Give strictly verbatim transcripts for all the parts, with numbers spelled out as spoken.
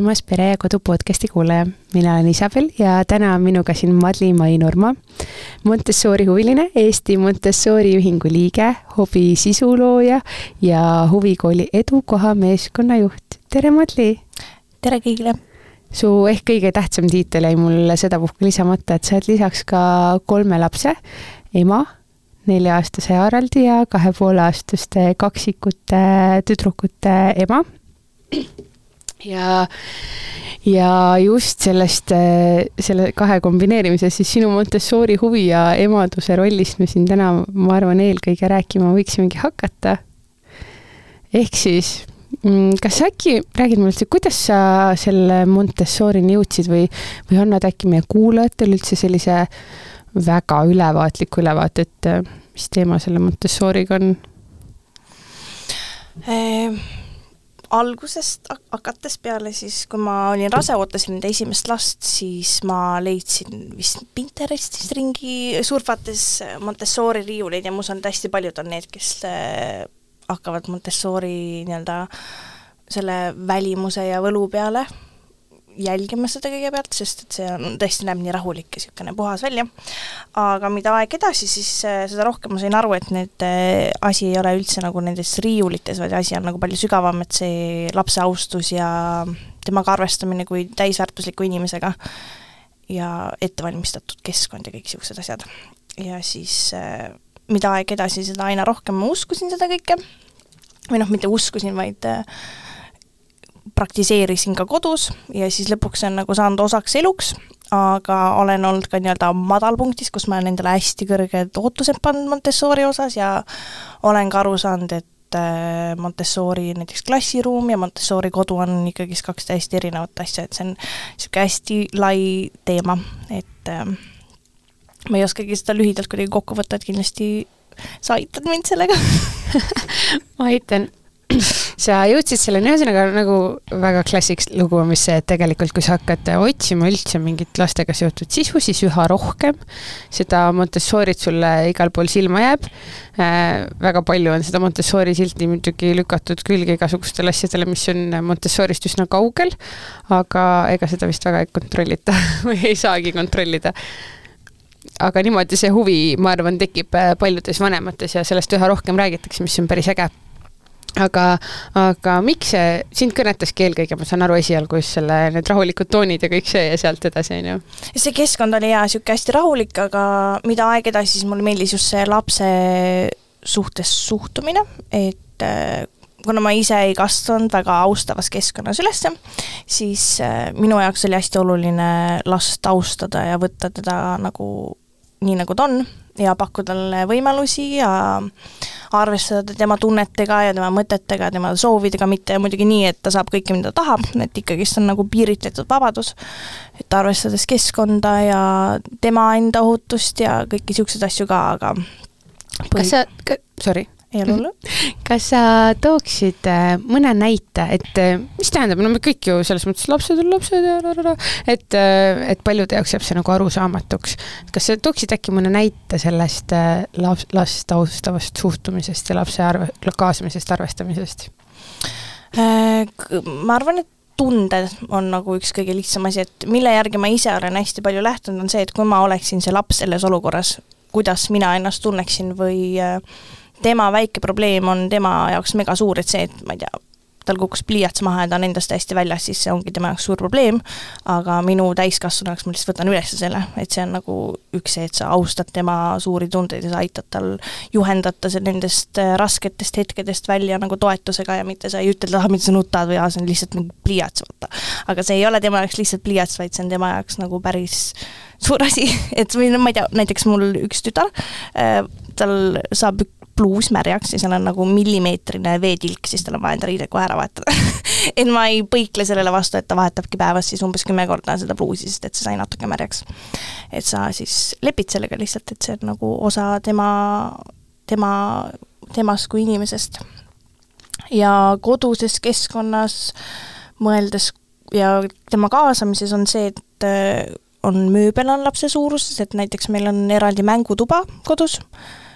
armas Pere ja Kodu podcasti kuulaja. Mina olen Isabel ja täna on minuga siin Madli Mainurma, Montessori huviline, Eesti Montessori ühingu liige, hobi sisulooja ja huvikooli edukoha meeskonnajuht. Tere Madli! Tere kõigile! Su ehk kõige tähtsam tiitel jäi mulle seda puhku lisamata, et sa oled lisaks ka kolme lapse, ema, nelja-aastase Haraldi ja kahe poole aastaste kaksikute tüdrukute ema. Ja, ja just sellest selle kahe kombineerimisest siis sinu Montessori huvi ja emaduse rollist me siin täna, ma arvan, eelkõige rääkima võiksimegi hakata. Ehk siis, kas äkki räägid mulle, kuidas sa selle Montessorini jõudsid või, või annad äkki meie kuulajatel üldse sellise väga ülevaatliku ülevaate, et mis teema selle Montessoriga on? Eh, algusest hakates peale siis, kui ma olin rase, ootasin nende esimest last, siis ma leidsin vist Pinterestis ringi surfates Montessori riiuleid ja mul on hästi paljud on need, kes hakkavad Montessori nii-öelda selle välimuse ja võlu peale jälgima seda kõigepealt, sest et see on tõesti näeb nii rahulik ja siukene puhas välja. Aga mida aeg edasi, siis seda rohkem ma sain aru, et need asi ei ole üldse nagu nendes riiulites, vaid asi on nagu palju sügavam, et see lapse austus ja temaga arvestamine kui täisväärtusliku inimesega ja ettevalmistatud keskkond ja kõik siuksed asjad. Ja siis mida aeg edasi, seda aina rohkem ma uskusin seda kõike. Või noh, mitte uskusin, vaid praktiseerisin ka kodus ja siis lõpuks on nagu saanud osaks eluks, aga olen olnud ka nii-öelda madalpunktis, kus ma olen endale hästi kõrged ootused pannud Montessori osas ja olen ka aru saanud, et Montessori näiteks klassiruum ja Montessori kodu on ikkagi kaks täiesti erinevat asja, et see on siuke hästi lai teema, et ma ei oskagi seda lühidalt kuidagi kokku võtta, et kindlasti sa aitad mind sellega. Ma aitan. Sa jõudsid selle ühesõnaga nagu väga klassiks lugu, mis see, et tegelikult kui sa hakkad otsima üldse mingit lastega seotud sisu, siis üha rohkem seda Montessorit sulle igal pool silma jääb. Äh, väga palju on seda Montessori silti muidugi lükatud külge igasugustele asjadele, mis on Montessorist üsna kaugel, aga ega seda vist väga ei kontrollita või ei saagi kontrollida. Aga niimoodi see huvi, ma arvan, tekib paljudes vanemates ja sellest üha rohkem räägitakse, mis on päris äge. Aga, aga miks see sind kõnetaski eelkõige, ma saan aru esialgu just selle, need rahulikud toonid ja kõik see ja sealt edasi on ju? See keskkond oli hea, siuke hästi rahulik, aga mida aeg edasi, siis mulle meeldis just see lapse suhtes suhtumine, et kuna ma ise ei kasvanud väga austavas keskkonnas ülesse, siis minu jaoks oli hästi oluline last austada ja võtta teda nagu nii nagu ta on ja pakkuda talle võimalusi ja arvestada tema tunnetega ja tema mõtetega ja tema soovidega, mitte muidugi nii, et ta saab kõike, mida ta tahab, et ikkagi on nagu piiritletud vabadus, et arvestades keskkonda ja tema enda ohutust ja kõiki siukseid asju ka, aga kas sa, sorry, ei ole hullu. Kas sa tooksid mõne näite, et mis tähendab, no me kõik ju selles mõttes lapsed on lapsed ja et, et paljude jaoks jääb see nagu arusaamatuks. Kas sa tooksid äkki mõne näite sellest laps, last austavast suhtumisest ja lapse arve, kaasamisest, arvestamisest? Ma arvan, et tunded on nagu üks kõige lihtsam asi, et mille järgi ma ise olen hästi palju lähtunud, on see, et kui ma oleksin see laps selles olukorras, kuidas mina ennast tunneksin või tema väike probleem on tema jaoks mega suur, et see, et ma ei tea, tal kukkus pliiats maha ja ta on endast hästi väljas, siis see ongi tema jaoks suur probleem, aga minu täiskasvanu jaoks ma lihtsalt võtan üles selle, et see on nagu üks see, et sa austad tema suuri tundeid ja sa aitad tal juhendata nendest rasketest hetkedest välja nagu toetusega ja mitte sa ei ütle, et mida sa nutad või see on lihtsalt mingi pliiats võtta. Aga see ei ole tema jaoks lihtsalt pliiats, vaid see on tema jaoks nagu päris suur asi, et ma ei tea, näiteks mul üks tütar, tal saab pluus märjaks ja seal on nagu millimeetrine veetilk, siis tal on vaja enda riide kohe ära vahetada. Et ma ei põikle sellele vastu, et ta vahetabki päevas siis umbes kümme korda seda pluusi, sest et see sai natuke märjaks. Et sa siis lepid sellega lihtsalt, et see on nagu osa tema, tema, temast kui inimesest. Ja koduses keskkonnas mõeldes ja tema kaasamises on see, et on mööbel on lapse suuruses, et näiteks meil on eraldi mängutuba kodus,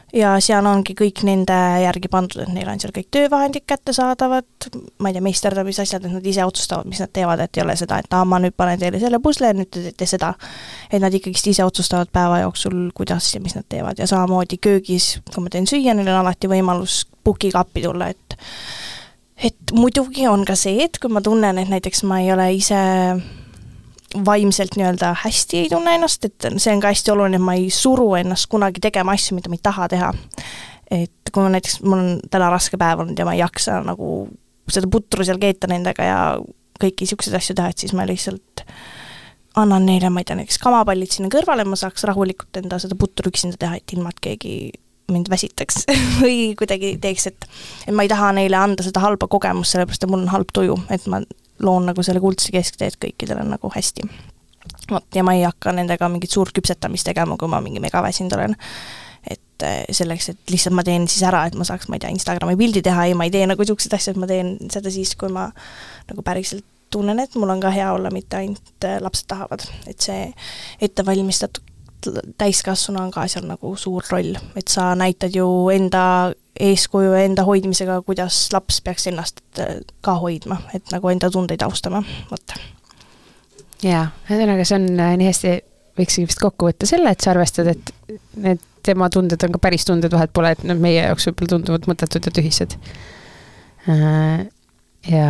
ja seal ongi kõik nende järgi pandud, et neil on seal kõik töövahendid kätte saadavad, ma ei tea, meisterdamise asjad, et nad ise otsustavad, mis nad teevad, et ei ole seda, et ah, ma nüüd panen teile selle pusle, nüüd te teete seda. Et nad ikkagi ise otsustavad päeva jooksul, kuidas ja mis nad teevad ja samamoodi köögis, kui ma teen süüa, neil on alati võimalus pukiga appi tulla, et et muidugi on ka see, et kui ma tunnen, et näiteks ma ei ole ise vaimselt nii-öelda hästi ei tunne ennast, et see on ka hästi oluline, et ma ei suru ennast kunagi tegema asju, mida ma ei taha teha. Et kui ma näiteks, mul on täna raske päev olnud ja ma ei jaksa nagu seda putru seal keeta nendega ja kõiki siukseid asju teha, et siis ma lihtsalt annan neile, ma ei tea, näiteks kamapallid sinna kõrvale, ma saaks rahulikult enda seda putru üksinda teha, et ilma, et keegi mind väsitaks või kuidagi teeks, et, et ma ei taha neile anda seda halba kogemust, sellepärast, et mul on halb tuju, et ma loon nagu selle kuldse kesktee, et kõikidel on nagu hästi. Ja ma ei hakka nendega mingit suurt küpsetamist tegema, kui ma mingi megaväsind olen. Et selleks, et lihtsalt ma teen siis ära, et ma saaks, ma ei tea, Instagrami pildi teha ja ma ei tee nagu siuksed asjad, et ma teen seda siis, kui ma nagu päriselt tunnen, et mul on ka hea olla, mitte ainult lapsed tahavad. Et see ettevalmistatud täiskasvuna on ka seal nagu suur roll, et sa näitad ju enda eeskuju ja enda hoidmisega, kuidas laps peaks ennast ka hoidma, et nagu enda tundeid austama. Võtta. Jaa, ühesõnaga see on nii hästi, võiksigi vist kokku võtta selle, et sa arvestad, et need tema tunded on ka päris tunded, vahet pole, et need meie jaoks võib-olla tunduvad mõttetud ja tühised. Ja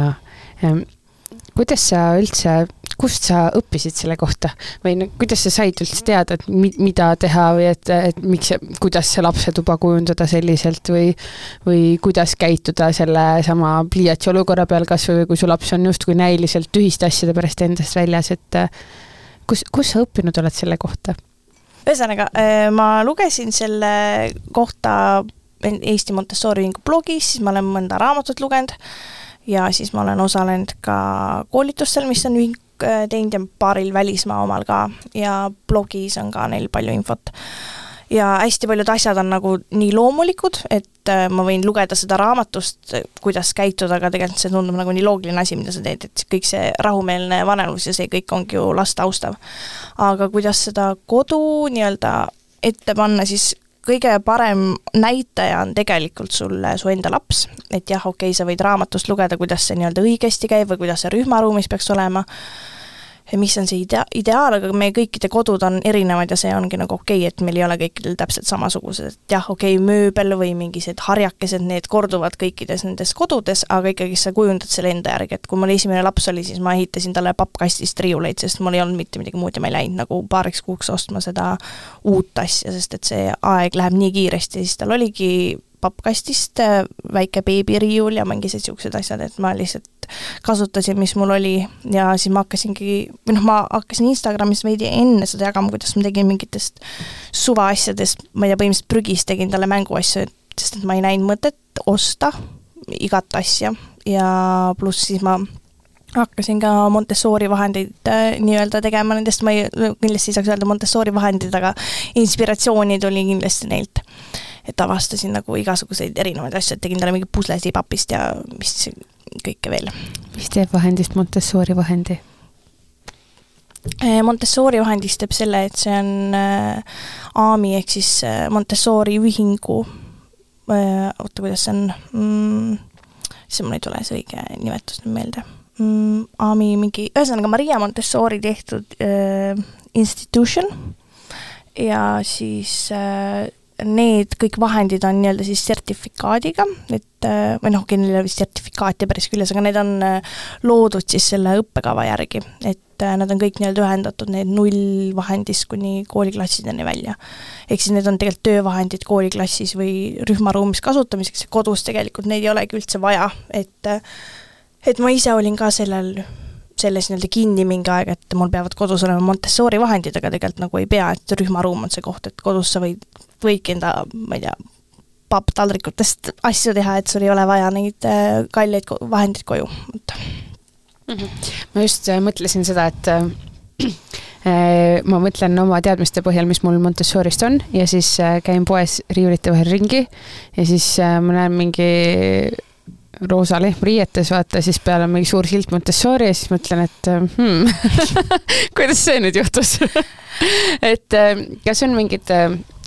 kuidas sa üldse, kust sa õppisid selle kohta või no, kuidas sa said üldse teada, et mi, mida teha või et, et miks, kuidas see lapsetuba kujundada selliselt või, või kuidas käituda selle sama pliiatsi olukorra peal kas või kui su laps on just kui näiliselt tühiste asjade pärast endast väljas, et kus, kus sa õppinud oled selle kohta? Ühesõnaga, ma lugesin selle kohta Eesti Montessori ühingu blogis, siis ma olen mõnda raamatut lugenud ja siis ma olen osalenud ka koolitustel, mis on ühing teinud ja paaril välismaa omal ka ja blogis on ka neil palju infot. Ja hästi paljud asjad on nagu nii loomulikud, et ma võin lugeda seda raamatust, kuidas käituda, aga tegelikult see tundub nagu nii loogiline asi, mida sa teed, et kõik see rahumeelne vanemlus ja see kõik ongi ju last austav. Aga kuidas seda kodu nii-öelda ette panna, siis kõige parem näitaja on tegelikult sulle su enda laps, et jah, okei, sa võid raamatust lugeda, kuidas see nii-öelda õigesti käib või kuidas see rühmaruumis peaks olema, mis on see idea- ideaal, aga meie kõikide kodud on erinevad ja see ongi nagu okei, et meil ei ole kõikidel täpselt samasugused, et jah, okei, mööbel või mingised harjakesed, need korduvad kõikides nendes kodudes, aga ikkagi sa kujundad selle enda järgi, et kui mul esimene laps oli, siis ma ehitasin talle pappkastist riiuleid, sest mul ei olnud mitte midagi muud ja ma ei läinud nagu paariks kuuks ostma seda uut asja, sest et see aeg läheb nii kiiresti, siis tal oligi pappkastist väike beebiriiul ja mingised siuksed asjad, et ma lihtsalt kasutasin, mis mul oli ja siis ma hakkasingi, või noh, ma hakkasin Instagramis veidi enne seda jagama, kuidas ma tegin mingitest suva asjadest, ma ei tea, põhimõtteliselt prügist tegin talle mänguasju, sest et ma ei näinud mõtet osta igat asja ja pluss siis ma hakkasin ka Montessori vahendeid äh, nii-öelda tegema, nendest ma ei, kindlasti ei saaks öelda Montessori vahendid, aga inspiratsiooni tuli kindlasti neilt. Et avastasin nagu igasuguseid erinevaid asju, et tegin talle mingi puslesi papist ja mis kõike veel. Mis teeb vahendist Montessori vahendi? Montessori vahendist teeb selle, et see on äh, A M I ehk siis äh, Montessori ühingu äh, oota, kuidas see on mm, siis mul ei tule see õige nimetus meelde mm, A M I mingi, ühesõnaga Maria Montessori tehtud äh, institution ja siis äh, need kõik vahendid on nii-öelda siis sertifikaadiga, et või noh, neil vist sertifikaati päris küljes, aga need on loodud siis selle õppekava järgi, et nad on kõik nii-öelda ühendatud need null vahendist kuni kooliklassideni välja. Ehk siis need on tegelikult töövahendid kooliklassis või rühmaruumis kasutamiseks ja kodus tegelikult neid ei olegi üldse vaja, et, et ma ise olin ka sellel selles nii-öelda kinni mingi aeg, et mul peavad kodus olema Montessori vahendid, aga tegelikult nagu ei pea, et rühmaruum on see koht, et kodus sa võid, võidki enda, ma ei tea, papptaldrikutest asju teha, et sul ei ole vaja neid kalleid vahendid koju. Mm-hmm. Ma just mõtlesin seda, et äh, ma mõtlen oma teadmiste põhjal, mis mul Montessorist on ja siis äh, käin poes riiulite vahel ringi ja siis äh, ma näen mingi roosa lehm riietes, vaata, siis peal on mingi suur silt Montessori ja siis mõtlen, et hmm, kuidas see nüüd juhtus? et kas on mingid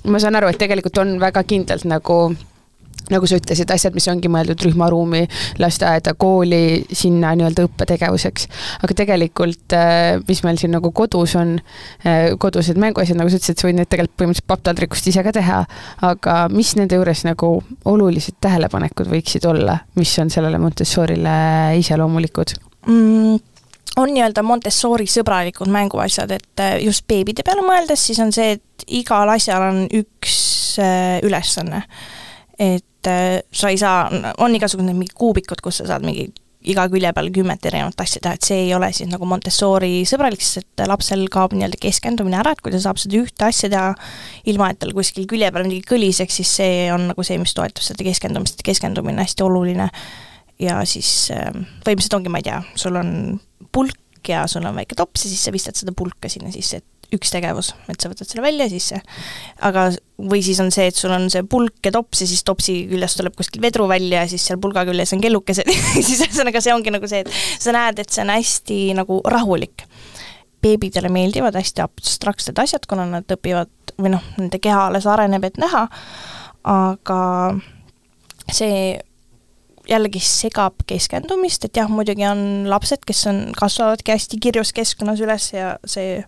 ma saan aru, et tegelikult on väga kindlalt nagu nagu sa ütlesid, asjad, mis ongi mõeldud rühmaruumi, lasteaeda, kooli, sinna nii-öelda õppetegevuseks. Aga tegelikult, mis meil siin nagu kodus on, kodused mänguasjad, nagu sa ütlesid, sa võid need tegelikult põhimõtteliselt papptaldrikust ise ka teha, aga mis nende juures nagu olulised tähelepanekud võiksid olla, mis on sellele Montessorile iseloomulikud? Mm. On nii-öelda Montessori sõbralikud mänguasjad, et just beebide peale mõeldes, siis on see, et igal asjal on üks ülesanne. Et sa ei saa, on igasugune mingi kuubikud, kus sa saad mingi iga külje peal kümmet erinevat asja teha, et see ei ole siis nagu Montessori sõbralik, sest et lapsel kaob nii-öelda keskendumine ära, et kui ta saab seda ühte asja teha, ilma et tal kuskil külje peal mingi kõliseks, siis see on nagu see, mis toetab seda keskendumist, keskendumine hästi oluline. Ja siis võimsed ongi, ma ei tea, sul on pulk ja sul on väike tops ja siis sa vistad seda pulka sinna sisse, et üks tegevus, et sa võtad selle välja sisse. Aga või siis on see, et sul on see pulk ja tops ja siis topsi küljest tuleb kuskil vedru välja ja siis seal pulga küljes on kellukesed. siis ühesõnaga see ongi nagu see, et sa näed, et see on hästi nagu rahulik. Beebidele meeldivad hästi abstraktsed asjad, kuna nad õpivad või noh, nende keha alles areneb, et näha, aga see jällegi segab keskendumist, et jah, muidugi on lapsed, kes on, kasvavadki hästi kirjus keskkonnas üles ja see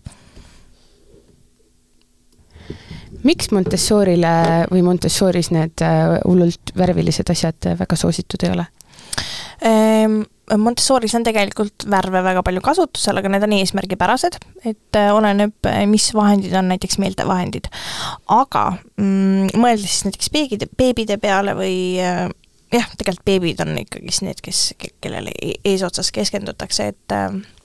Miks Montessorile või Montessoris need hullult värvilised asjad väga soositud ei ole? Montessoris on tegelikult värve väga palju kasutusel, aga need on eesmärgipärased, et oleneb, mis vahendid on näiteks meeltevahendid. Aga mm, mõeldes siis näiteks beebide, beebide peale või jah, tegelikult beebid on ikkagi need, kes, kellele eesotsas keskendutakse, et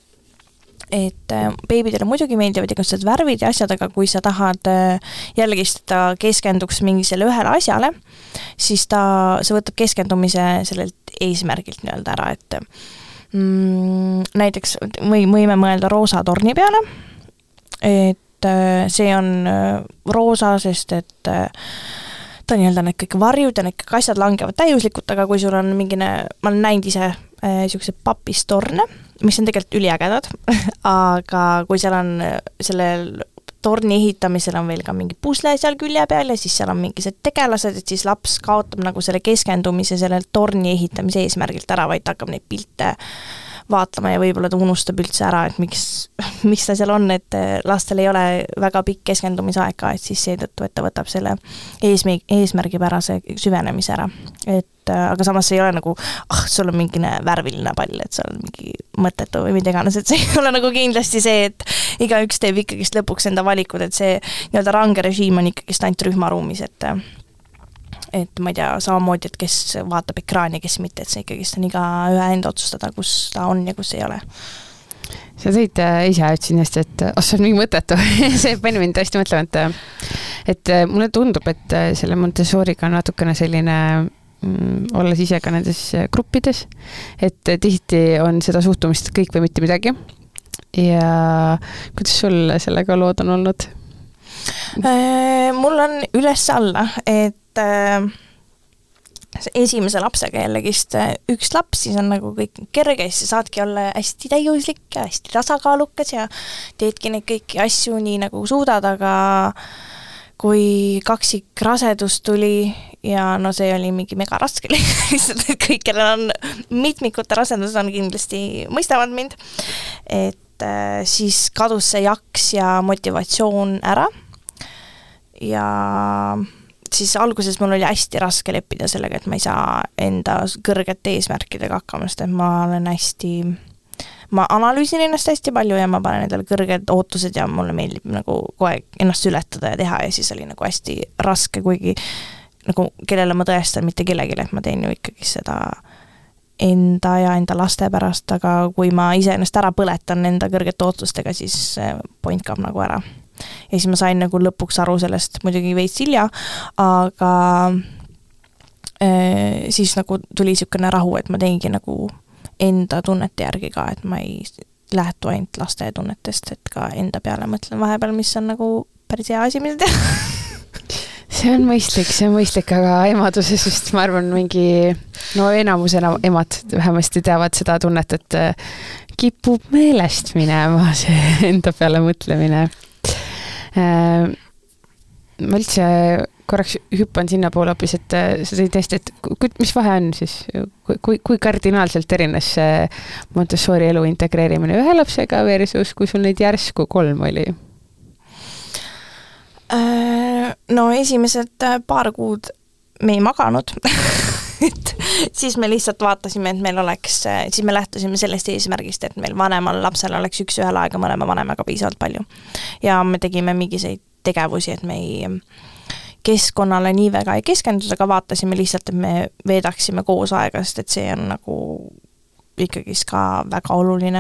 et beebidele muidugi meeldivad igasugused värvid ja asjad, aga kui sa tahad jällegi seda keskenduks mingisele ühele asjale, siis ta, see võtab keskendumise sellelt eesmärgilt nii-öelda ära, et mm, näiteks või, võime mõelda roosa torni peale, et see on roosa, sest et ta nii-öelda need kõik varjud ja need kõik asjad langevad täiuslikult, aga kui sul on mingine, ma olen näinud ise niisugused papistorne, mis on tegelikult üliägedad, aga kui seal on sellel torni ehitamisel on veel ka mingi pusle seal külje peal ja siis seal on mingised tegelased, et siis laps kaotab nagu selle keskendumise sellel torni ehitamise eesmärgilt ära, vaid hakkab neid pilte vaatama ja võib-olla ta unustab üldse ära, et miks, miks ta seal on, et lastel ei ole väga pikk keskendumisaega, et siis seetõttu, et ta võtab selle eesmi, eesmärgipärase süvenemise ära. Et aga samas see ei ole nagu, ah, sul on mingine värviline pall, et seal on mingi mõttetu või mida iganes, et see ei ole nagu kindlasti see, et igaüks teeb ikkagist lõpuks enda valikud, et see nii-öelda range režiim on ikkagist ainult rühmaruumis, et et ma ei tea, samamoodi, et kes vaatab ekraani, kes mitte, et see ikkagist on iga ühe enda otsustada, kus ta on ja kus ei ole. Sa tõid ise ütlesin hästi, et oh, see on mingi mõttetu. see pani mind hästi mõtlema, et, et mulle tundub, et selle Montessoriga on natukene selline mm, olles ise ka nendes gruppides, et tihti on seda suhtumist kõik või mitte midagi. Ja kuidas sul sellega lood on olnud? Mul on üles alla, et esimese lapsega jällegist üks laps, siis on nagu kõik kerge, siis saadki olla hästi täiuslik ja hästi tasakaalukas ja teedki neid kõiki asju nii nagu suudad, aga kui kaksik rasedus tuli ja no see oli mingi mega raske, lihtsalt kõik, kellel on mitmikute rasedus, on kindlasti mõistavad mind, et siis kadus see jaks ja motivatsioon ära ja siis alguses mul oli hästi raske leppida sellega, et ma ei saa enda kõrgete eesmärkidega hakkama, sest et ma olen hästi, ma analüüsin ennast hästi palju ja ma panen endale kõrged ootused ja mulle meeldib nagu kogu aeg ennast ületada ja teha ja siis oli nagu hästi raske, kuigi nagu kellele ma tõestan, mitte kellelegi, et ma teen ju ikkagi seda enda ja enda laste pärast, aga kui ma ise ennast ära põletan enda kõrgete ootustega, siis point kaob nagu ära. Ja siis ma sain nagu lõpuks aru sellest muidugi veits hilja, aga äh, siis nagu tuli niisugune rahu, et ma teingi nagu enda tunnete järgi ka, et ma ei lähtu ainult laste tunnetest, et ka enda peale mõtlen vahepeal, mis on nagu päris hea asi, mida teha. See on mõistlik, see on mõistlik, aga emaduses just ma arvan mingi, no enamus emad vähemasti teavad seda tunnet, et kipub meelest minema see enda peale mõtlemine. ma üldse korraks hüppan sinna poole hoopis, et sa tõid tõesti, et kui, mis vahe on siis, kui, kui, kui kardinaalselt erines see Montessori elu integreerimine ühe lapsega versus, kui sul neid järsku kolm oli? No esimesed paar kuud me ei maganud et siis me lihtsalt vaatasime, et meil oleks, siis me lähtusime sellest eesmärgist, et meil vanemal lapsel oleks üks ühel aega mõlema vanemaga piisavalt palju. Ja me tegime mingiseid tegevusi, et me ei keskkonnale nii väga ei keskendunud, aga vaatasime lihtsalt, et me veedaksime koos aega, sest et see on nagu ikkagi ka väga oluline.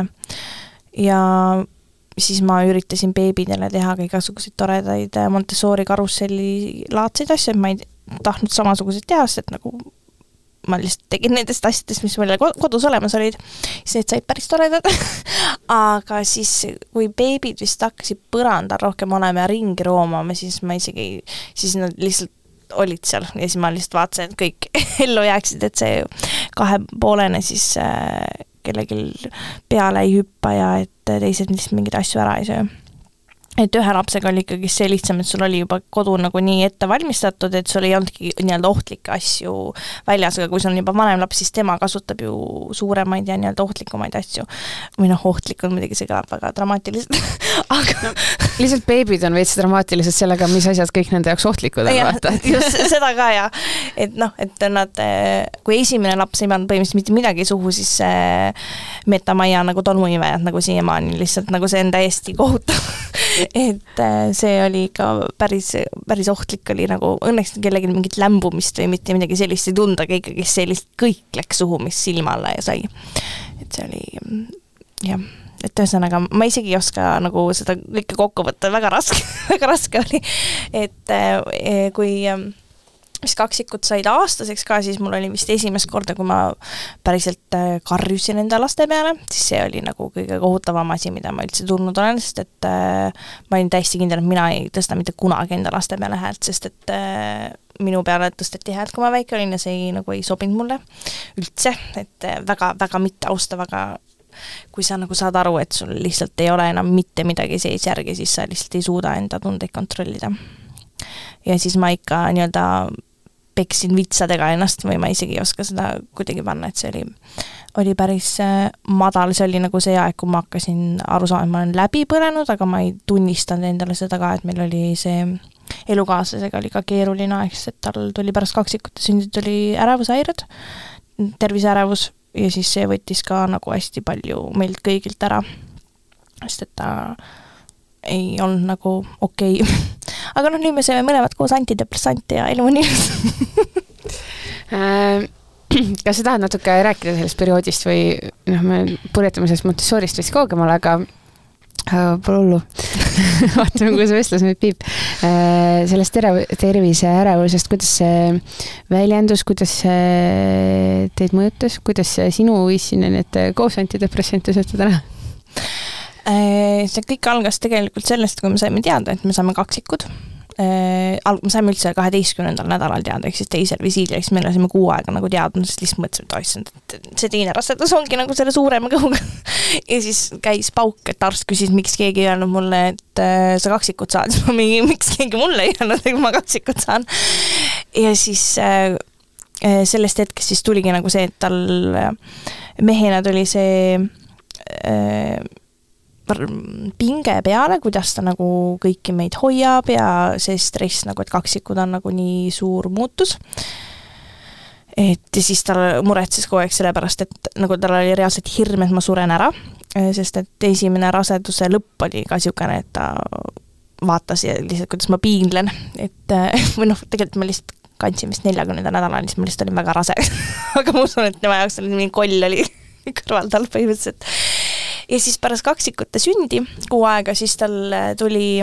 Ja siis ma üritasin beebidele teha ka igasuguseid toredaid Montessori karusselli laadseid asju, et ma ei tahtnud samasuguseid teha, sest et nagu ma lihtsalt tegin nendest asjadest, mis meile kodus olemas olid, siis need said päris toredad. Aga siis, kui beebid vist hakkasid põrandal rohkem olema ja ringi roomama, siis ma isegi, siis nad lihtsalt olid seal ja siis ma lihtsalt vaatasin, et kõik ellu jääksid, et see kahepoolene siis äh, kellelgi peale ei hüppa ja et teised lihtsalt mingeid asju ära ei söö. Et ühe lapsega oli ikkagi see lihtsam, et sul oli juba kodu nagu nii ette valmistatud, et sul ei olnudki nii-öelda ohtlikke asju väljas, aga kui sul on juba vanem laps, siis tema kasutab ju suuremaid ja nii-öelda ohtlikumaid asju. Või noh, ohtlik on muidugi see ka väga dramaatiliselt. aga no, lihtsalt beebid on veits dramaatilised sellega, mis asjad kõik nende jaoks ohtlikud on. Vaata. Just seda ka ja, et noh, et nad, kui esimene laps ei pannud põhimõtteliselt mitte midagi suhu, siis metamaia nagu tolmuivajad nagu siiamaani, lihtsalt nagu see on täiesti kohutav. Et see oli ka päris, päris ohtlik oli nagu, õnneks kellelgi mingit lämbumist või mitte midagi sellist ei tunda, aga ikkagi see lihtsalt kõik läks suhu, mis silma alla ja sai. Et see oli, jah, et ühesõnaga, ma isegi ei oska nagu seda kõike kokku võtta, väga raske, väga raske oli. Et kui mis kaksikut said aastaseks ka, siis mul oli vist esimest korda, kui ma päriselt karjusin enda laste peale, siis see oli nagu kõige kohutavam asi, mida ma üldse tulnud olen, sest et äh, ma olin täiesti kindel, et mina ei tõsta mitte kunagi enda laste peale häält, sest et äh, minu peale tõsteti häält, kui ma väike olin ja see ei, nagu ei sobinud mulle üldse, et väga, väga mitte austav, aga kui sa nagu saad aru, et sul lihtsalt ei ole enam mitte midagi sees järgi, siis sa lihtsalt ei suuda enda tundeid kontrollida. Ja siis ma ikka nii-öelda peksin vitsadega ennast või ma isegi ei oska seda kuidagi panna, et see oli, oli päris madal, see oli nagu see aeg, kui ma hakkasin aru saama, et ma olen läbi põlenud, aga ma ei tunnistanud endale seda ka, et meil oli see elukaaslasega oli ka keeruline aeg, sest et tal tuli pärast kaksikute sündid, tuli ärevushäired, terviseärevus ja siis see võttis ka nagu hästi palju meilt kõigilt ära, sest et ta ei olnud nagu okei okay. Aga noh, nüüd me saime mõlemad koos antidepressante ja elu on ilus. Kas sa tahad natuke rääkida sellest perioodist või noh, me purjetame sellest Montessorist vist kaugemal, aga pole hullu. Vaatame, kuidas vestlus meid piib. Sellest tervise ärevusest, kuidas see väljendus, kuidas see teid mõjutas, kuidas sinu võis sinna need koos antidepressante sõtta täna? See kõik algas tegelikult sellest, kui me saime teada, et me saame kaksikud. Me saime üldse kaheteistkümnendal nädalal teada, ehk siis teisel visiidil, ehk siis me oleme kuu aega nagu teadnud, sest lihtsalt mõtlesime, et see teine rasedus ongi nagu selle suurema kõhuga. Ja siis käis pauk, et arst küsis, miks keegi ei öelnud mulle, et sa kaksikut saad. Ma mingi, miks keegi mulle ei öelnud, et ma kaksikut saan. Ja siis sellest hetkest siis tuligi nagu see, et tal mehena tuli see pinge peale, kuidas ta nagu kõiki meid hoiab ja see stress, nagu et kaksikud on nagu nii suur muutus. Et siis ta muretses kogu aeg selle pärast, et nagu tal oli reaalselt hirm, et ma suren ära, sest et esimene raseduse lõpp oli ka siukene, et ta vaatas ja lihtsalt, kuidas ma piinlen, et või noh, tegelikult ma lihtsalt kandsin vist neljakümnenda nädalal, siis ma lihtsalt olin väga rase, aga ma usun, et tema jaoks oli mingi koll oli kõrval tal põhimõtteliselt. Ja siis pärast kaksikute sündi kuu aega, siis tal tuli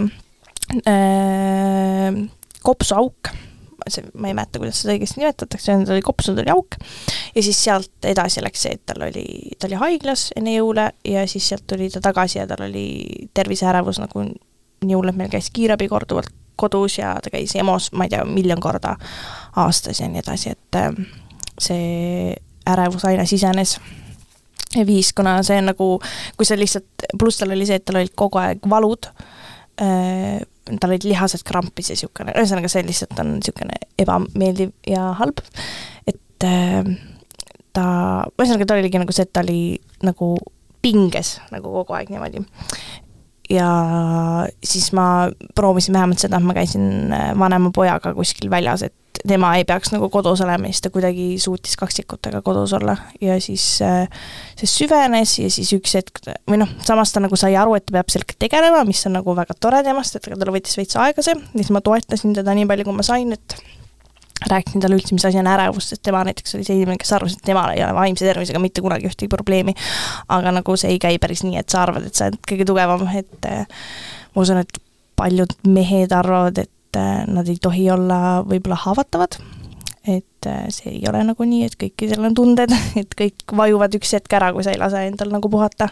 äh, kopsuauk. See, ma ei mäleta, kuidas seda õigesti nimetatakse, ta oli kopsu, tuli auk. Ja siis sealt edasi läks see, et tal oli, ta oli haiglas enne jõule ja siis sealt tuli ta tagasi ja tal oli terviseärevus nagu jõule, et meil käis kiirabi korduvalt kodus ja ta käis EMO-s, ma ei tea, miljon korda aastas ja nii edasi, et äh, see ärevus aina sisenes viis, kuna see on nagu, kui sa lihtsalt, pluss tal oli see, et tal olid kogu aeg valud, tal olid lihased krampis ja siukene, ühesõnaga see lihtsalt on siukene ebameeldiv ja halb, et äh, ta, ühesõnaga ta oligi nagu see, et ta oli nagu pinges nagu kogu aeg niimoodi. Ja siis ma proovisin vähemalt seda, et ma käisin vanema pojaga kuskil väljas, et tema ei peaks nagu kodus olema, siis ta kuidagi suutis kaksikutega kodus olla ja siis see süvenes ja siis üks hetk, või noh, samas ta nagu sai aru, et ta peab sellega tegelema, mis on nagu väga tore temast, et ta võttis veits aega see, siis ma toetasin teda nii palju, kui ma sain, et rääkisin talle üldse, mis asi on ärevust, et tema näiteks oli see inimene, kes arvas, et tema ei ole vaimse tervisega mitte kunagi ühtegi probleemi, aga nagu see ei käi päris nii, et sa arvad, et sa oled kõige tugevam, et ma usun, et paljud mehed arvavad, et nad ei tohi olla võib-olla haavatavad, et see ei ole nagu nii, et kõikidel on tunded, et kõik vajuvad üks hetk ära, kui sa ei lase endal nagu puhata.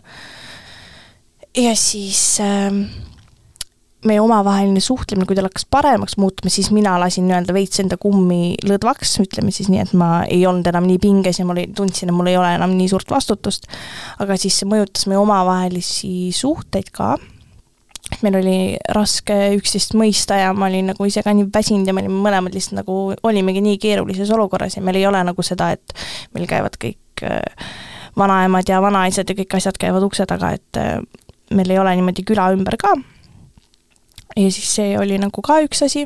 Ja siis äh, meie omavaheline suhtlemine, kui tal hakkas paremaks muutuma, siis mina lasin öelda veits enda kummi lõdvaks, ütleme siis nii, et ma ei olnud enam nii pinges ja mul ei, tundsin, et mul ei ole enam nii suurt vastutust, aga siis see mõjutas meie omavahelisi suhteid ka. Meil oli raske üksteist mõista ja ma olin nagu ise ka nii väsinud ja me olime mõlemad lihtsalt nagu olimegi nii keerulises olukorras ja meil ei ole nagu seda, et meil käivad kõik vanaemad ja vanaisad ja kõik asjad käivad ukse taga, et meil ei ole niimoodi küla ümber ka. Ja siis see oli nagu ka üks asi.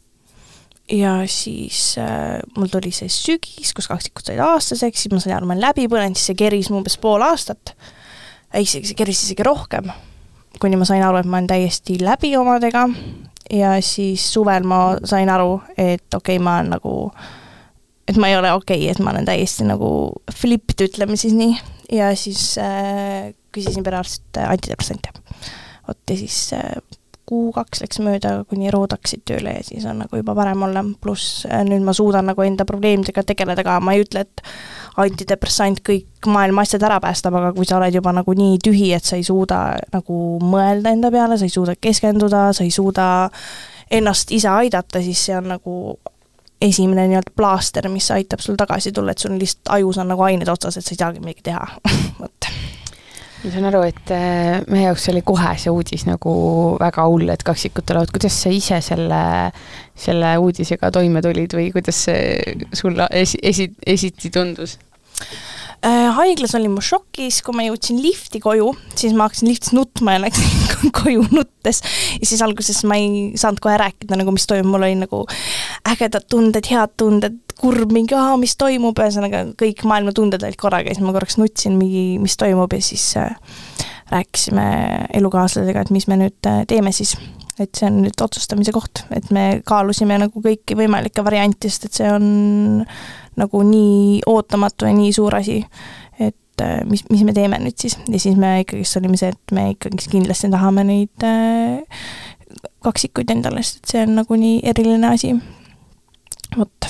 Ja siis äh, mul tuli see sügis, kus kaksikud said aastaseks, siis ma sain aru, ma olen läbi põlenud, siis see keris mu umbes pool aastat. Ei, see keris isegi rohkem. Kuni ma sain aru, et ma olen täiesti läbi omadega ja siis suvel ma sain aru, et okei, okay, ma olen nagu, et ma ei ole okei, okay, et ma olen täiesti nagu flipped, ütleme siis nii. Ja siis äh, küsisin perearst antidepressante. Ot, ja siis äh, kuu kaks läks mööda, kuni rood hakkasid tööle ja siis on nagu juba parem olla. Plus äh, nüüd ma suudan nagu enda probleemidega tegeleda ka. Ma ei ütle, et antidepressant kõik maailma asjad ära päästab, aga kui sa oled juba nagu nii tühi, et sa ei suuda nagu mõelda enda peale, sa ei suuda keskenduda, sa ei suuda ennast ise aidata, siis see on nagu esimene nii-öelda plaaster, mis aitab sul tagasi tulla, et sul lihtsalt ajus on nagu ained otsas, et sa ei saagi midagi teha. Võt. Ma saan aru, et meie jaoks oli kohe see uudis nagu väga hull, et kaksikud olevad. Kuidas sa ise selle, selle uudisega toime tulid või kuidas see sulle esi, esi, esiti tundus? Äh, haiglas olin mu šokis, kui ma jõudsin lifti koju, siis ma hakkasin liftis nutma ja läksin koju nuttes ja siis alguses ma ei saanud kohe rääkida, nagu mis toimub, mul oli nagu ägedad tunded, head tunded, kurb mingi, aha, mis toimub, ühesõnaga kõik maailma tunded olid korraga ja siis ma korraks nutsin, mingi, mis toimub ja siis äh, rääkisime elukaaslasega, et mis me nüüd äh, teeme siis, et see on nüüd otsustamise koht, et me kaalusime nagu kõiki võimalikke varianti, sest et see on nagu nii ootamatu ja nii suur asi, et mis, mis me teeme nüüd siis. Ja siis me ikkagi olime see, et me ikkagi kindlasti tahame neid äh, kaksikuid endale, sest see on nagu nii eriline asi. Vot.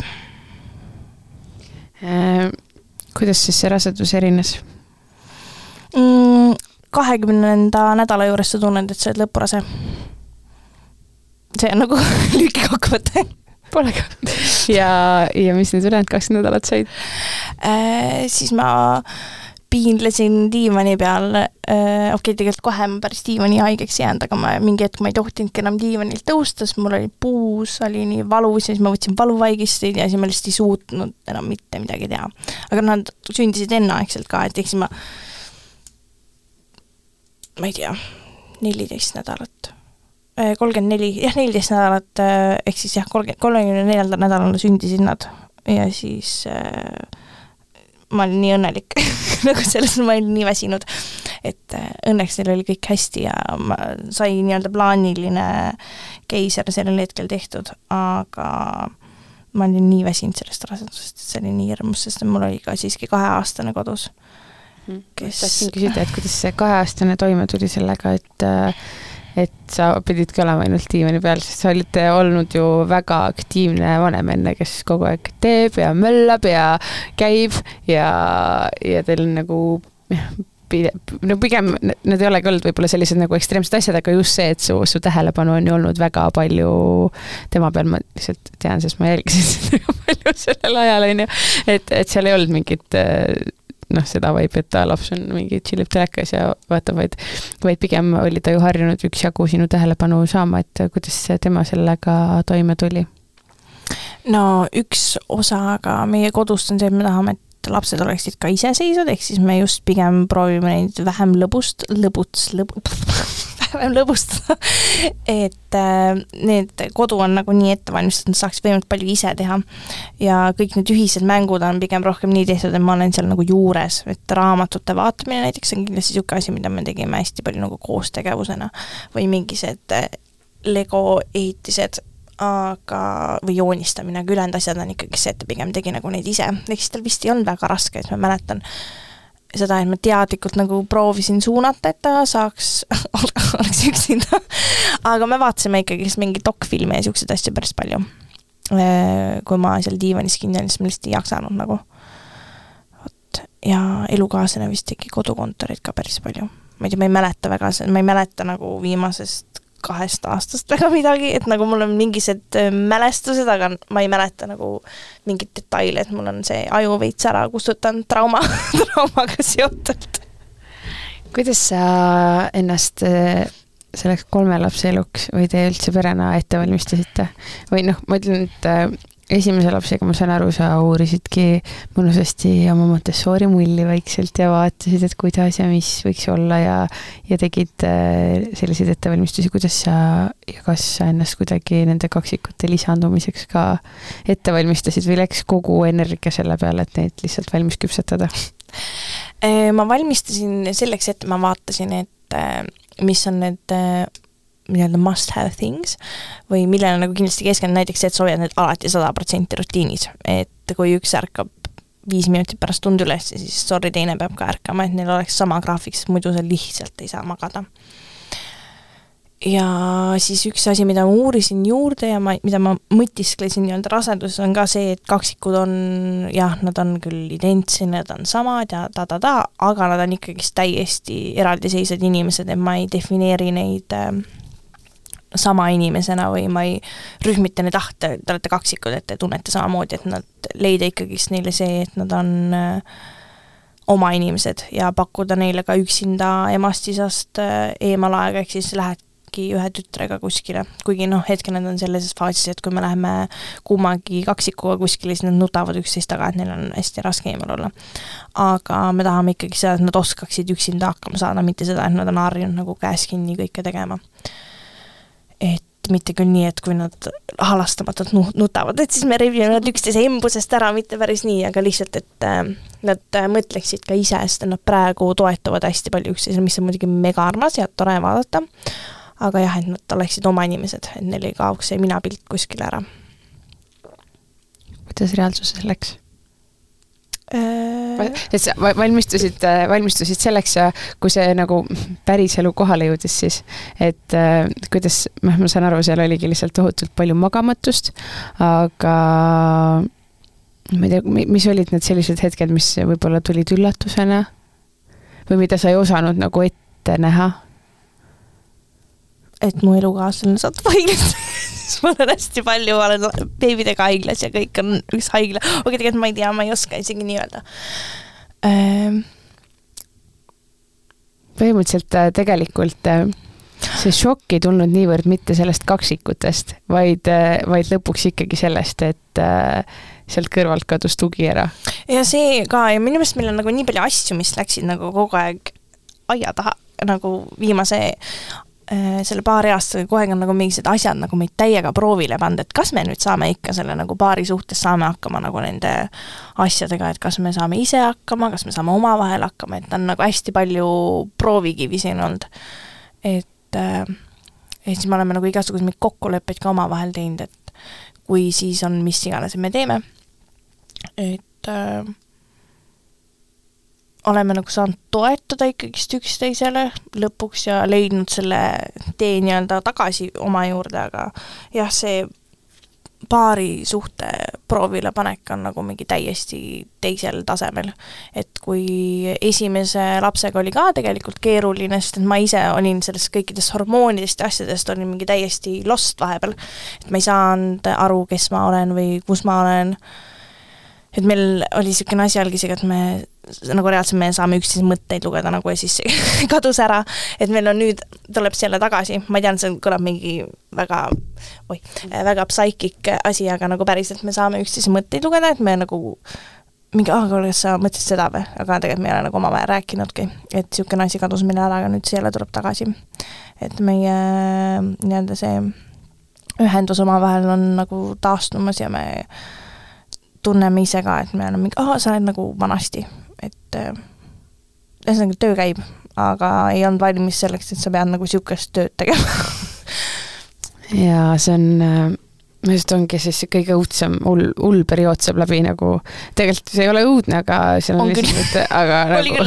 Äh, kuidas siis see rasedus erines? Mm, kahekümnenda nädala juures sa tunned, et sa oled lõpurase. See on nagu lühike kokkuvõte. Polega. Ja, ja mis nüüd ülejäänud kaks nädalat said? Äh, siis ma piinlesin diivani peal. Äh, okei, tegelikult kohe ma päris diivani haigeks jäänud, aga ma mingi hetk ma ei tohtinudki enam diivanilt tõustas. Mul oli puus, oli nii valus ja siis ma võtsin valuvaigistid ja siis ma lihtsalt ei suutnud enam mitte midagi teha. Aga nad sündisid enneaegselt ka, et eks ma ma ei tea, neliteist nädalat. kolmkümmend neli, jah, neliteist nädalat, ehk siis jah, kolmekümne neljandal nädalal sündisid nad ja siis äh, ma olin nii õnnelik, nagu selles ma olin nii väsinud, et äh, õnneks neil oli kõik hästi ja ma sai nii-öelda plaaniline keiser sellel hetkel tehtud, aga ma olin nii väsinud sellest rasedusest, et see oli nii hirmus, sest mul oli ka siiski kaheaastane kodus. Kes... Tahtsin küsida, et kuidas see kaheaastane toime tuli sellega, et äh, et sa pididki olema ainult diivani peal, sest sa olid olnud ju väga aktiivne vanem enne, kes kogu aeg teeb ja möllab ja käib ja, ja teil nagu no pigem need ei olegi olnud võib-olla sellised nagu ekstreemsed asjad, aga just see, et su, su tähelepanu on ju olnud väga palju tema peal, ma lihtsalt tean, sest ma jälgisin väga palju sellel ajal, on ju, et, et seal ei olnud mingit noh, seda vaib, et ta laps on mingi chillib telekas ja vaatab, vaid, vaid pigem oli ta ju harjunud üksjagu sinu tähelepanu saama, et kuidas tema sellega toime tuli? No üks osa ka meie kodust on see, et me tahame, et lapsed oleksid ka iseseisvad, ehk siis me just pigem proovime neid vähem lõbust, lõbuts, lõbu, vähem lõbustada, et need kodu on nagu nii ettevalmistatud, saaks võimalt palju ise teha ja kõik need ühised mängud on pigem rohkem nii tehtud, et ma olen seal nagu juures, et raamatute vaatamine näiteks on kindlasti siuke asi, mida me tegime hästi palju nagu koostegevusena või mingised Lego ehitised, aga, või joonistamine, aga ülejäänud asjad on ikkagi see, et pigem tegi nagu neid ise. Ehk siis tal vist ei olnud väga raske, et ma mäletan seda, et ma teadlikult nagu proovisin suunata, et ta saaks oleks üksinda. Aga me vaatasime ikkagi mingi dokfilme ja siukseid asju päris palju. Kui ma seal diivanis kinni olin, siis ma lihtsalt ei jaksanud nagu. Võt. Ja elukaaslane vist tegi kodukontorid ka päris palju. Ma ei tea, ma ei mäleta väga, ma ei mäleta nagu viimasest kahest aastast väga midagi, et nagu mul on mingised mälestused, aga ma ei mäleta nagu mingit detaili, et mul on see aju veits ära kustutanud trauma, traumaga seotud. Kuidas sa ennast selleks kolme lapse eluks või te üldse perena ette valmistasite? Või noh, ma ütlen, et esimese lapsega, ma saan aru, sa uurisidki mõnusasti oma Montessori mulli vaikselt ja vaatasid, et kuidas ja mis võiks olla ja, ja tegid selliseid ettevalmistusi, kuidas sa ja kas sa ennast kuidagi nende kaksikute lisandumiseks ka ettevalmistasid või läks kogu energia selle peale, et neid lihtsalt valmis küpsetada? Ma valmistasin selleks, et ma vaatasin, et mis on need nii-öelda must have things või millele nagu kindlasti keskend näiteks see, et soovivad need alati sada protsenti rutiinis, et kui üks ärkab viis minutit pärast tund üles, siis sorry, teine peab ka ärkama, et neil oleks sama graafik, sest muidu see lihtsalt ei saa magada. Ja siis üks asi, mida ma uurisin juurde ja ma, mida ma mõtisklesin nii-öelda raseduses on ka see, et kaksikud on, jah, nad on küll identsi, nad on samad ja ta-ta-ta, aga nad on ikkagi täiesti eraldiseisvad inimesed, et ma ei defineeri neid äh, sama inimesena või ma ei rühmita neid ahte, te olete kaksikud, et te tunnete samamoodi, et nad leida ikkagi neile see, et nad on äh, oma inimesed ja pakkuda neile ka üksinda emastisast äh, eemal aega, ehk siis lähedki ühe tütrega kuskile, kuigi noh, hetkel nad on selles faasis, et kui me läheme kummagi kaksikuga kuskile, siis nad nutavad üksteist taga, et neil on hästi raske eemal olla. Aga me tahame ikkagi seda, et nad oskaksid üksinda hakkama saada, mitte seda, et nad on harjunud nagu käes kinni kõike tegema. Et mitte küll nii, et kui nad halastamatult nutavad, et siis me revime nad üksteise embusest ära, mitte päris nii, aga lihtsalt, et nad mõtleksid ka ise, sest nad praegu toetuvad hästi palju üksteise, mis on muidugi mega armas ja tore vaadata, aga jah, et nad oleksid oma inimesed, et neil ei kaoks see minapilt kuskile ära. Kuidas reaalsuses läks? Et sa valmistusid, valmistusid selleks, kui see nagu päris elu kohale jõudis siis, et kuidas, ma saan aru, seal oligi lihtsalt tohutult palju magamatust, aga ma ei tea, mis olid need sellised hetked, mis võib-olla tulid üllatusena või mida sa ei osanud nagu ette näha? Et mu elukaaslane satub haiglasse, siis ma olen hästi palju, ma olen beebidega haiglas ja kõik on üks haigla. Okei, tegelikult ma ei tea, ma ei oska isegi nii öelda. Ähm. Põhimõtteliselt tegelikult see šokk ei tulnud niivõrd mitte sellest kaksikutest, vaid, vaid lõpuks ikkagi sellest, et sealt kõrvalt kadus tugi ära. Ja see ka, ja minu meelest meil on nagu nii palju asju, mis läksid nagu kogu aeg aia taha, nagu viimase selle paari aastaga kohe on nagu mingised asjad nagu meid täiega proovile panda, et kas me nüüd saame ikka selle nagu paari suhtes saame hakkama nagu nende asjadega, et kas me saame ise hakkama, kas me saame oma vahel hakkama, et on nagu hästi palju proovikivi siin olnud. Et, et siis me oleme nagu igasugused meid kokkuleppeid ka oma vahel teinud, et kui siis on mis iganes me teeme, et äh, oleme nagu saanud toetada ikkagist üksteisele lõpuks ja leidnud selle tee nii-öelda tagasi oma juurde, aga jah, see paari suhte proovile panek on nagu mingi täiesti teisel tasemel. Et kui esimese lapsega oli ka tegelikult keeruline, sest et ma ise olin sellest kõikidest hormoonidest ja asjadest olin mingi täiesti lost vahepeal. Et ma ei saanud aru, kes ma olen või kus ma olen. et meil oli niisugune asi algisega, et me nagu reaalselt me saame üksteise mõtteid lugeda nagu ja siis kadus ära, et meil on nüüd, tuleb selle tagasi, ma tean, see kõlab mingi väga, oi, väga psychic asi, aga nagu päriselt me saame üksteise mõtteid lugeda, et me nagu mingi, ah, kas sa mõtlesid seda või, aga tegelikult me ei ole nagu omavahel rääkinudki, et niisugune asi kadus meile ära, aga nüüd see jälle tuleb tagasi. Et meie nii-öelda see ühendus omavahel on nagu taastumas ja me tunneme ise ka, et me oleme mingi, ah, sa oled nagu vanasti, et ühesõnaga töö käib, aga ei olnud valmis selleks, et sa pead nagu niisugust tööd tegema. Ja see on, just ongi siis kõige õudsem hull, hull periood saab läbi nagu, tegelikult see ei ole õudne, aga see on, on lihtsalt, aga nagu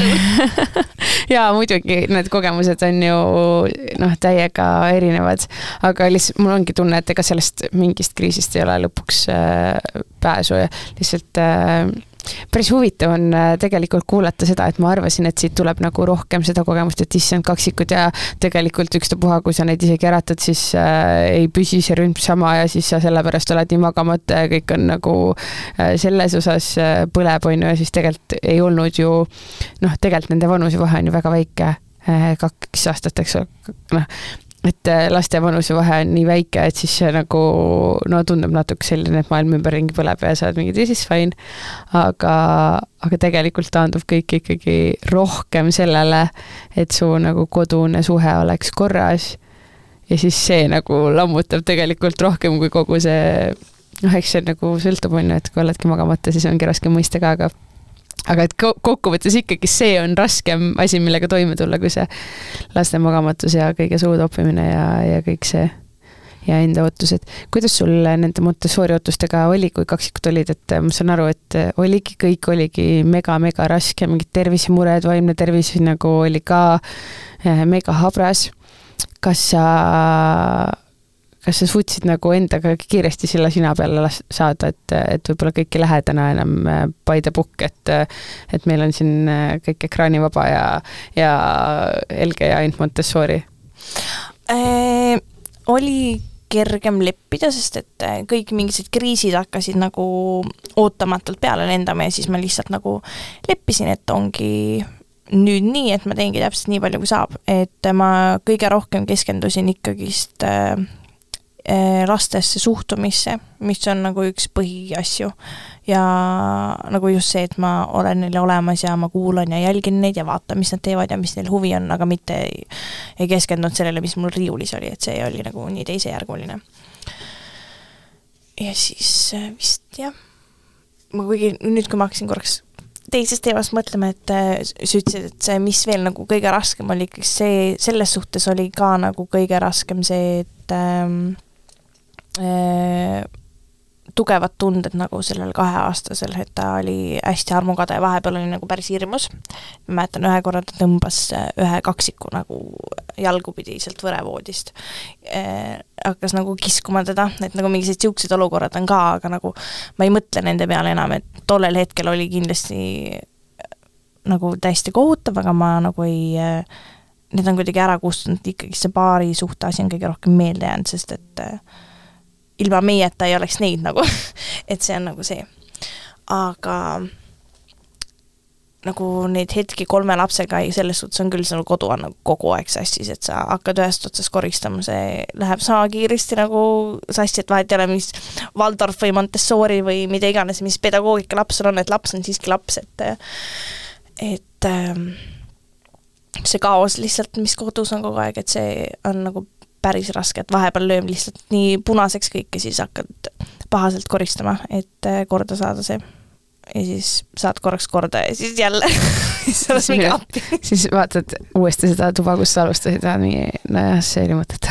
ja muidugi need kogemused on ju noh, täiega erinevad, aga lihtsalt mul ongi tunne, et ega sellest mingist kriisist ei ole lõpuks äh, pääsu ja lihtsalt äh, päris huvitav on tegelikult kuulata seda, et ma arvasin, et siit tuleb nagu rohkem seda kogemust, et issand kaksikud ja tegelikult ükstapuha, kui sa neid isegi äratad, siis äh, ei püsi see ründ sama ja siis sa sellepärast oled nii magamata ja kõik on nagu äh, selles osas äh, põleb on ju ja siis tegelikult ei olnud ju noh, tegelikult nende vanusevahe on ju väga väike, äh, kaks aastat, eks noh, et laste vanusevahe on nii väike, et siis see nagu no tundub natuke selline, et maailm ümberringi põleb ja sa oled mingi this is fine, aga, aga tegelikult taandub kõik ikkagi rohkem sellele, et su nagu kodune suhe oleks korras ja siis see nagu lammutab tegelikult rohkem kui kogu see, noh, eks see nagu sõltub on ju, et kui oledki magamata, siis ongi raske mõista ka, aga aga et kokkuvõttes ikkagi see on raskem asi, millega toime tulla, kui see laste magamatus ja kõige suu toppimine ja, ja kõik see ja enda ootused. Kuidas sul nende Montessori ootustega oli, kui kaksikud olid, et ma saan aru, et oligi, kõik oligi mega-mega raske, mingid tervisemured, vaimne tervis nagu oli ka mega habras. Kas sa kas sa suutsid nagu endaga kiiresti selle sina peale saada, et, et võib-olla kõik ei lähe täna enam by the book, et, et meil on siin kõik ekraanivaba ja, ja Helge ja ainult Montessori? Äh, oli kergem leppida, sest et kõik mingised kriisid hakkasid nagu ootamatult peale lendama ja siis ma lihtsalt nagu leppisin, et ongi nüüd nii, et ma teengi täpselt nii palju, kui saab. Et ma kõige rohkem keskendusin ikkagist äh, lastesse suhtumisse, mis on nagu üks põhiasju ja nagu just see, et ma olen neile olemas ja ma kuulan ja jälgin neid ja vaatan, mis nad teevad ja mis neil huvi on, aga mitte ei, ei keskendunud sellele, mis mul riiulis oli, et see oli nagu nii teisejärguline. Ja siis vist jah, ma kuigi nüüd, kui ma hakkasin korraks teisest teemast mõtlema, et sa ütlesid, et see, mis veel nagu kõige raskem oli, see, selles suhtes oli ka nagu kõige raskem see, et ähm, tugevad tunded nagu sellel kaheaastasel, et ta oli hästi armukade ja vahepeal oli nagu päris hirmus. Ma mäletan, ühe korra ta tõmbas ühe kaksiku nagu jalgupidi sealt võrevoodist. Eh, hakkas nagu kiskuma teda, et nagu mingised siuksed olukorrad on ka, aga nagu ma ei mõtle nende peale enam, et tollel hetkel oli kindlasti nagu täiesti kohutav, aga ma nagu ei need on kuidagi ära kustunud, ikkagi see paari suhte asi on kõige rohkem meelde jäänud, sest et ilma meieta ei oleks neid nagu, et see on nagu see. Aga nagu neid hetki kolme lapsega ei, selles suhtes on küll seal kodu on nagu kogu aeg sassis, et sa hakkad ühest otsast koristama, see läheb sama kiiresti nagu sassi, et vahet ei ole, mis Waldorf või Montessori või mida iganes, mis pedagoogika laps on, et laps on siiski laps, et et see kaos lihtsalt, mis kodus on kogu aeg, et see on nagu päris raske, et vahepeal lööm lihtsalt nii punaseks kõik ja siis hakkad pahaselt koristama, et korda saada see. Ja siis saad korraks korda ja siis jälle siis oleks mingi appi. Siis vaatad uuesti seda tuba, kus sa alustasid, nojah, see oli mõtet.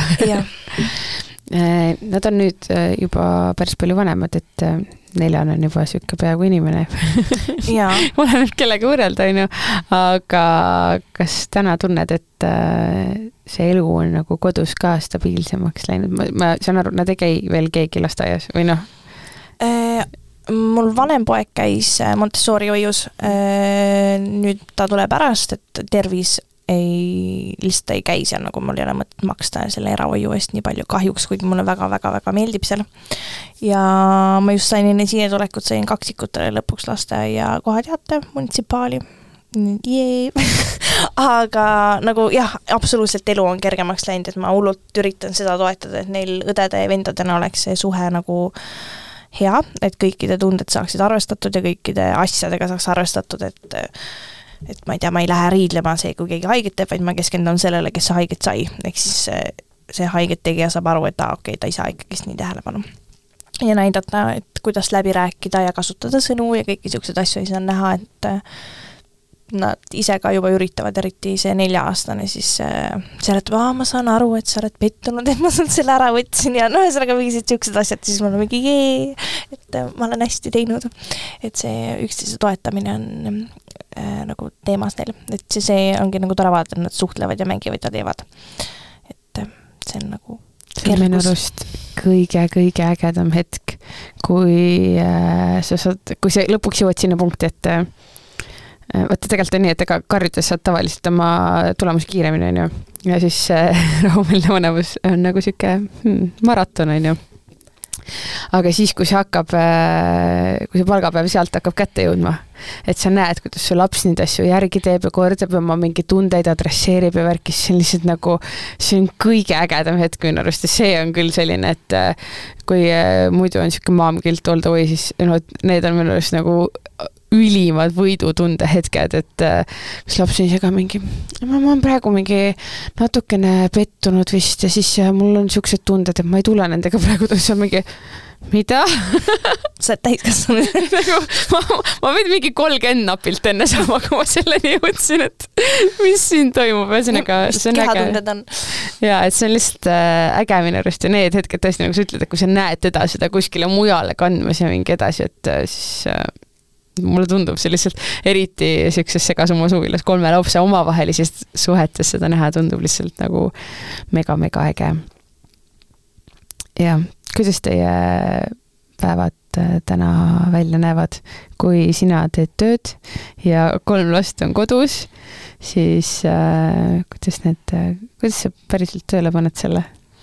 Nad on nüüd juba päris palju vanemad, et neljane on juba sükke peaaegu inimene. Oleneb kellega võrrelda, on ju. Aga kas täna tunned, et see elu on nagu kodus ka stabiilsemaks läinud? Ma, ma saan aru, nad ei käi veel keegi lasteaias või noh? Mul vanem poeg käis Montessori hoius. Nüüd ta tuleb ärast, et tervis ei, lihtsalt ei käi seal, nagu mul ei ole mõtet maksta selle erahoiu eest nii palju kahjuks, kuigi mulle väga-väga-väga meeldib seal. Ja ma just sain enne siia tulekut, sain kaksikutele lõpuks lasteaia kohateate munitsipaali. Jee. Aga nagu jah, absoluutselt elu on kergemaks läinud, et ma hullult üritan seda toetada, et neil õdede ja vendadena oleks see suhe nagu hea, et kõikide tunded saaksid arvestatud ja kõikide asjadega saaks arvestatud, et et ma ei tea, ma ei lähe riidlema see, kui keegi haiget teeb, vaid ma keskendun sellele, kes haiget sai. Ehk siis see, see haiget tegija saab aru, et ta, okei, ta ei saa ikkagist nii tähelepanu. Ja näidata, et kuidas läbi rääkida ja kasutada sõnu ja kõiki sellised asju ei saa näha, et nad ise ka juba üritavad, eriti see nelja-aastane, siis seletab, aa, ma saan aru, et sa oled pettunud, et ma sult selle ära võtsin ja noh, ühesõnaga mingised sellised asjad, siis ma olen mingi jee, et ma olen hästi teinud. Et see üksteise toetamine on äh, nagu teemas neil, et see, see ongi nagu tore vaadata, et nad suhtlevad ja mängivad ja teevad. Et see on nagu see on minu arust kõige-kõige ägedam hetk, kui äh, sa saad, kui sa lõpuks jõuad sinna punkti, et äh, Võtta tegelikult on nii, et ega karjudes saad tavaliselt oma tulemusi kiiremini, on ju. Ja siis äh, rahumeelne vanevus on nagu siuke hmm, maraton, on ju. Aga siis, kui see hakkab, äh, kui see palgapäev sealt hakkab kätte jõudma, et sa näed, kuidas su laps neid asju järgi teeb ja kordab oma mingi tundeid adresseerib ja värkis, see on lihtsalt nagu, see on kõige ägedam hetk minu arust ja see on küll selline, et äh, kui äh, muidu on siuke maamkilt olda või siis no, need on minu arust nagu ülimad võidutunde hetked, et kus laps on ise ka mingi, ma olen praegu mingi natukene pettunud vist ja siis mul on siuksed tunded, et ma ei tule nendega praegu, ta on mingi, mida? Sa oled täiskasvanud. nagu, ma, ma võin mingi kolmkümmend napilt enne sama, kui ma selleni jõudsin, et mis siin toimub, ühesõnaga see on äge. Ja, et see on lihtsalt äge minu arust ja need hetked tõesti, nagu sa ütled, et kui sa näed teda seda kuskile mujale kandmas ja mingi edasi, et siis mulle tundub see lihtsalt eriti sellises segasuma suvilas kolme lapse omavahelisest suhetes seda näha tundub lihtsalt nagu mega-mega äge. Ja, kuidas teie päevad täna välja näevad, kui sina teed tööd ja kolm last on kodus, siis äh, kuidas need, kuidas sa päriselt tööle paned selle?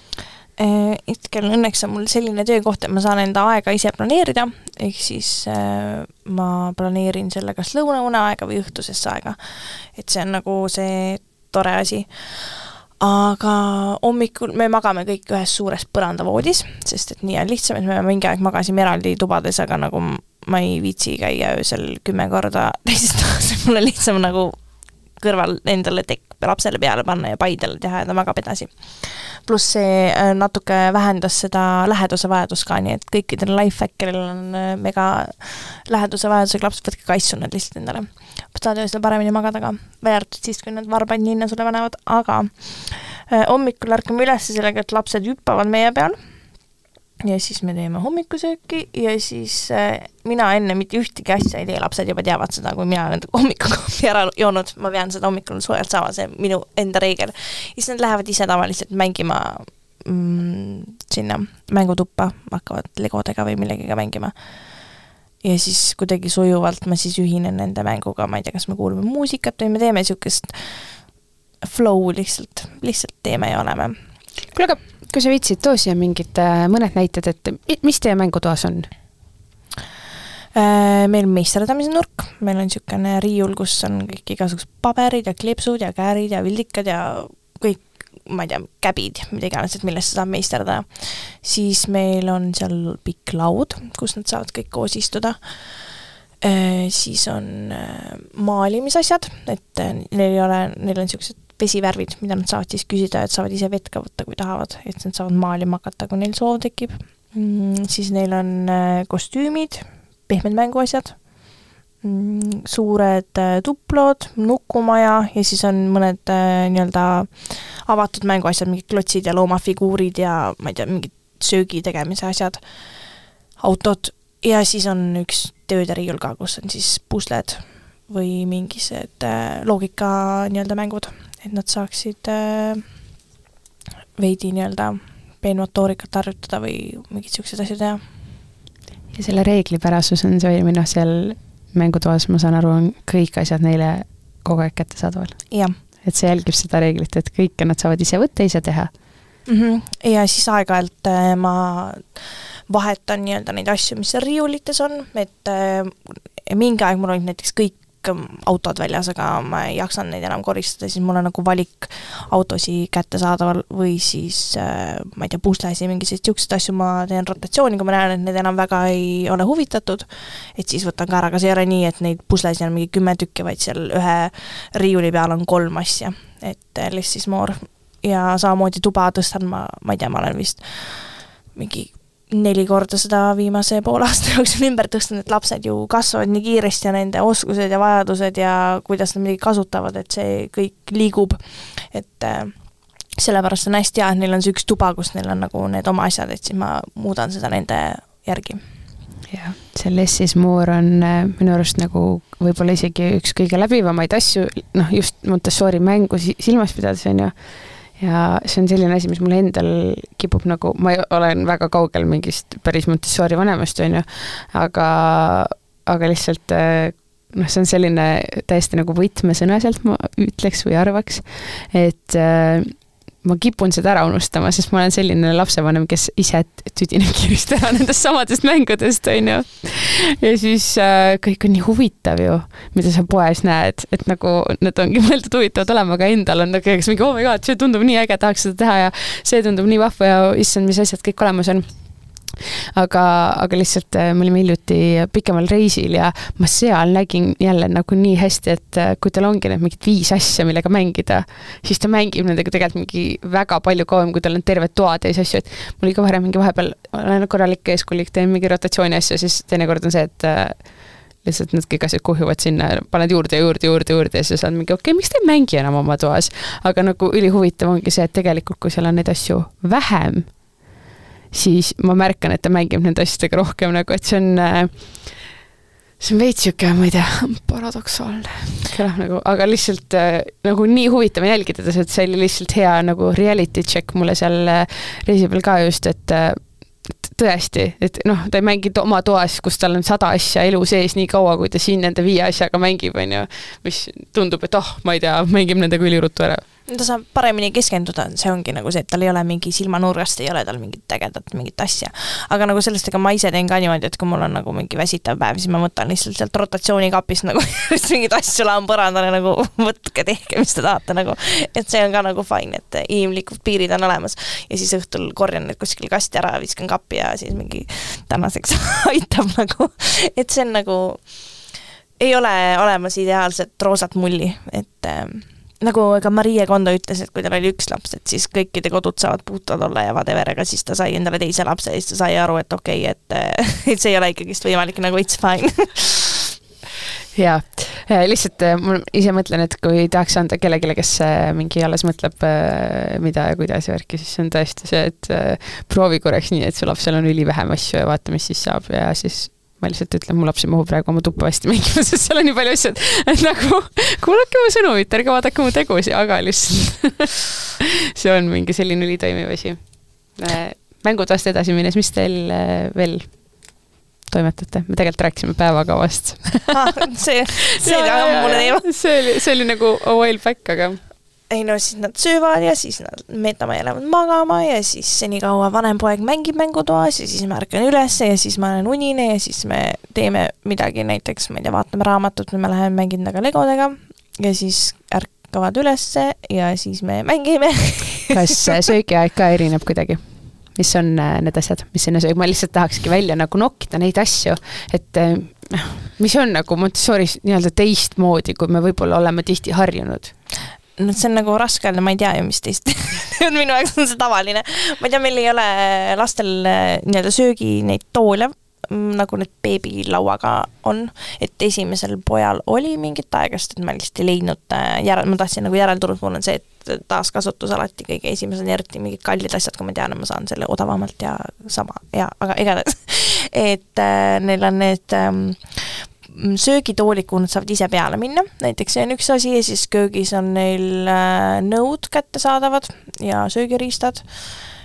Hetkel õnneks on mul selline töökoht, et ma saan enda aega ise planeerida, ehk siis äh, ma planeerin selle kas lõunaune aega või õhtusesse aega. Et see on nagu see tore asi. Aga hommikul me magame kõik ühes suures põrandavoodis, sest et nii on lihtsam, et me mingi aeg magasime eraldi tubades, aga nagu ma ei viitsi käia öösel kümme korda teisest aastas, mul on lihtsam nagu kõrval endale tekk lapsele peale panna ja paidele teha ja ta magab edasi. Plus see natuke vähendas seda läheduse vajadust ka, nii et kõikidel lifehackeril on mega läheduse vajadusega lapsed, võtke kaitsu nad lihtsalt endale. Saad öösel paremini magada ka, väärtud siis, kui nad varbaid ninna sulle panevad, aga hommikul ärkame üles sellega, et lapsed hüppavad meie peal ja siis me teeme hommikusööki ja siis äh, mina enne mitte ühtegi asja ei tee, lapsed juba teavad seda, kui mina olen hommikukohvi ära joonud, ma pean seda hommikul soojalt saama, see minu enda reegel. Ja siis nad lähevad ise tavaliselt mängima mm, sinna mängutuppa, hakkavad legodega või millegiga mängima. Ja siis kuidagi sujuvalt ma siis ühinen nende mänguga, ma ei tea, kas me kuuleme muusikat või me teeme siukest flow lihtsalt, lihtsalt teeme ja oleme. Kuule, aga kui sa viitsid, too siia mingid äh, mõned näited, et mis teie mängutoas on? Äh, meil on meisterdamise nurk, meil on niisugune riiul, kus on kõik igasugused paberid ja kleepsud ja käärid ja vildikad ja kõik, ma ei tea, käbid, mida iganes, et millest sa saab meisterdada. Siis meil on seal pikk laud, kus nad saavad kõik koos istuda. Äh, siis on äh, maalimisasjad, et äh, neil ei ole, neil on niisugused vesivärvid, mida nad saavad siis küsida, et saavad ise vett ka võtta, kui tahavad, et nad saavad maalima hakata, kui neil soov tekib. Mm, siis neil on äh, kostüümid, pehmed mänguasjad, mm, suured äh, tuplod, nukumaja ja siis on mõned äh, nii-öelda avatud mänguasjad, mingid klotsid ja loomafiguurid ja ma ei tea, mingid söögi tegemise asjad, autod ja siis on üks tööde riiul ka, kus on siis pusled või mingised äh, loogika nii-öelda mängud, et nad saaksid äh, veidi nii-öelda peenmotoorikat harjutada või mingid siuksed asjad teha. Ja selle reeglipärasus on see, noh, seal mängutoas, ma saan aru, on kõik asjad neile kogu aeg kätte saadaval. Jah. et see jälgib seda reeglit, et kõike nad saavad ise võtta, ise teha. Mm-hmm. Ja siis aeg-ajalt ma vahetan nii-öelda neid asju, mis riiulites on, et mingi aeg mul olid näiteks kõik autod väljas, aga ma ei jaksan neid enam koristada, siis mul on nagu valik autosi kätte saadaval või siis ma ei tea, puslasi, mingisugused siuksed asju ma teen rotatsiooni, kui ma näen, et need enam väga ei ole huvitatud, et siis võtan ka ära, aga see ei ole nii, et neid puslasi on mingi kümme tükki, vaid seal ühe riiuli peal on kolm asja, et less is more. Ja samamoodi tuba tõstan ma, ma ei tea, ma olen vist mingi neli korda seda viimase pool aasta jooksul ümber tõstnud, et lapsed ju kasvavad nii kiiresti ja nende oskused ja vajadused ja kuidas nad midagi kasutavad, et see kõik liigub, et äh, sellepärast on hästi hea, et neil on see üks tuba, kus neil on nagu need oma asjad, et siis ma muudan seda nende järgi. Ja, see less is more on minu arust nagu võib-olla isegi üks kõige läbivamaid asju, noh just Montessori mängu silmas pidades on ju, ja see on selline asi, mis mul endal kipub nagu, ma olen väga kaugel mingist päris Montessori vanemast, on ju, aga, aga lihtsalt noh, see on selline täiesti nagu võtmesõna sealt ma ütleks või arvaks, et ma kipun seda ära unustama, sest ma olen selline lapsevanem, kes ise tüdineb kiiresti ära nendest samadest mängudest, on ju. Ja siis äh, kõik on nii huvitav ju, mida sa poes näed, et nagu need ongi mõeldud huvitavad olema, aga endal on nagu mingi, oh my god, see tundub nii äge, tahaks seda teha ja see tundub nii vahva ja issand, mis asjad kõik olemas on. Aga, aga lihtsalt me olime hiljuti pikemal reisil ja ma seal nägin jälle nagu nii hästi, et kui tal ongi need mingid viis asja, millega mängida, siis ta mängib nendega tegelikult mingi väga palju kauem, kui tal on terved toad ja asju, et mul oli ka varem mingi vahepeal, olen korralik eeskulik, teen mingi rotatsiooni asja, siis teinekord on see, et lihtsalt need kõik asjad kuhjuvad sinna, paned juurde ja juurde, juurde, juurde ja siis saad mingi, okei, okay, miks te ei mängi enam oma toas? Aga nagu ülihuvitav ongi see, et tegelikult kui seal on neid asju vähem, siis ma märkan, et ta mängib nende asjadega rohkem, nagu, et see on, see on veits siuke, ma ei tea, paradoksaalne. Nagu, aga lihtsalt nagu nii huvitav jälgida, et see oli lihtsalt hea nagu reality check mulle seal reisi peal ka just, et tõesti, et noh, ta ei mängi oma toas, kus tal on sada asja elu sees nii kaua, kui ta siin nende viie asjaga mängib, on ju, mis tundub, et oh, ma ei tea, mängib nendega üliruttu ära. Ta saab paremini keskenduda, see ongi nagu see, et tal ei ole mingi silmanurgast, ei ole tal mingit ägedat, mingit asja. Aga nagu sellest, ega ma ise teen ka niimoodi, et kui mul on nagu mingi väsitav päev, siis ma võtan lihtsalt sealt rotatsioonikapist nagu mingid asju laan põrandale, nagu võtke, tehke, mis te tahate, nagu, et see on ka nagu fine, et inimlikud piirid on olemas ja siis õhtul korjan need kuskil kasti ära, viskan kappi ja siis mingi tänaseks aitab nagu, et see on nagu, ei ole olemas ideaalset roosat mulli, et nagu ka Marie Kondo ütles, et kui tal oli üks laps, et siis kõikide kodud saavad puhtad olla ja whatever, aga siis ta sai endale teise lapse ja siis ta sai aru, et okei, okay, et, et see ei ole ikkagist võimalik, nagu it's fine. Jaa, lihtsalt ma ise mõtlen, et kui tahaks anda kellelegi, kes mingi alles mõtleb, mida ja kuidas värki, siis on tõesti see, et proovi korraks nii, et su lapsel on üli vähem asju ja vaata, mis siis saab ja siis ma lihtsalt ütlen, mu laps ei mahu praegu oma tuppa hästi mängima, sest seal on nii palju asjad, et nagu kuulake mu sõnumit, ärge vaadake mu tegusi, aga lihtsalt see on mingi selline ülitoimiv asi. Mängutoast edasi minnes, mis teil veel toimetate? Me tegelikult rääkisime päevakavast. ah, see see oli ammune teema. See oli, see oli nagu a while back, aga ei no siis nad söövad ja siis nad metama ja lähevad magama ja siis senikaua vanem poeg mängib mängutoas ja siis ma ärkan üles ja siis ma olen unine ja siis me teeme midagi, näiteks ma ei tea, vaatame raamatut või me läheme mängime taga legodega ja siis ärkavad ülesse ja siis me mängime. Kas söögiaeg ka erineb kuidagi? Mis on need asjad, mis sinna söög? Ma lihtsalt tahakski välja nagu nokkida neid asju, et mis on nagu Montessoris nii-öelda teistmoodi, kui me võib-olla oleme tihti harjunud? No see on nagu raske öelda, ma ei tea ju, mis teist minu jaoks on see tavaline. Ma ei tea, meil ei ole lastel nii-öelda söögi neid toole, nagu need beebilauaga on, et esimesel pojal oli mingit aegast, et ma lihtsalt ei leidnud järel, ma tahtsin nagu järelturud, mul on see, et taaskasutus alati kõige esimesel eriti mingid kallid asjad, kui ma tean, ma saan selle odavamalt ja sama, ja, aga igatahes, et äh, neil on need ähm, söögitoolid, kuhu nad saavad ise peale minna, näiteks see on üks asi ja siis köögis on neil nõud kätte saadavad ja söögiriistad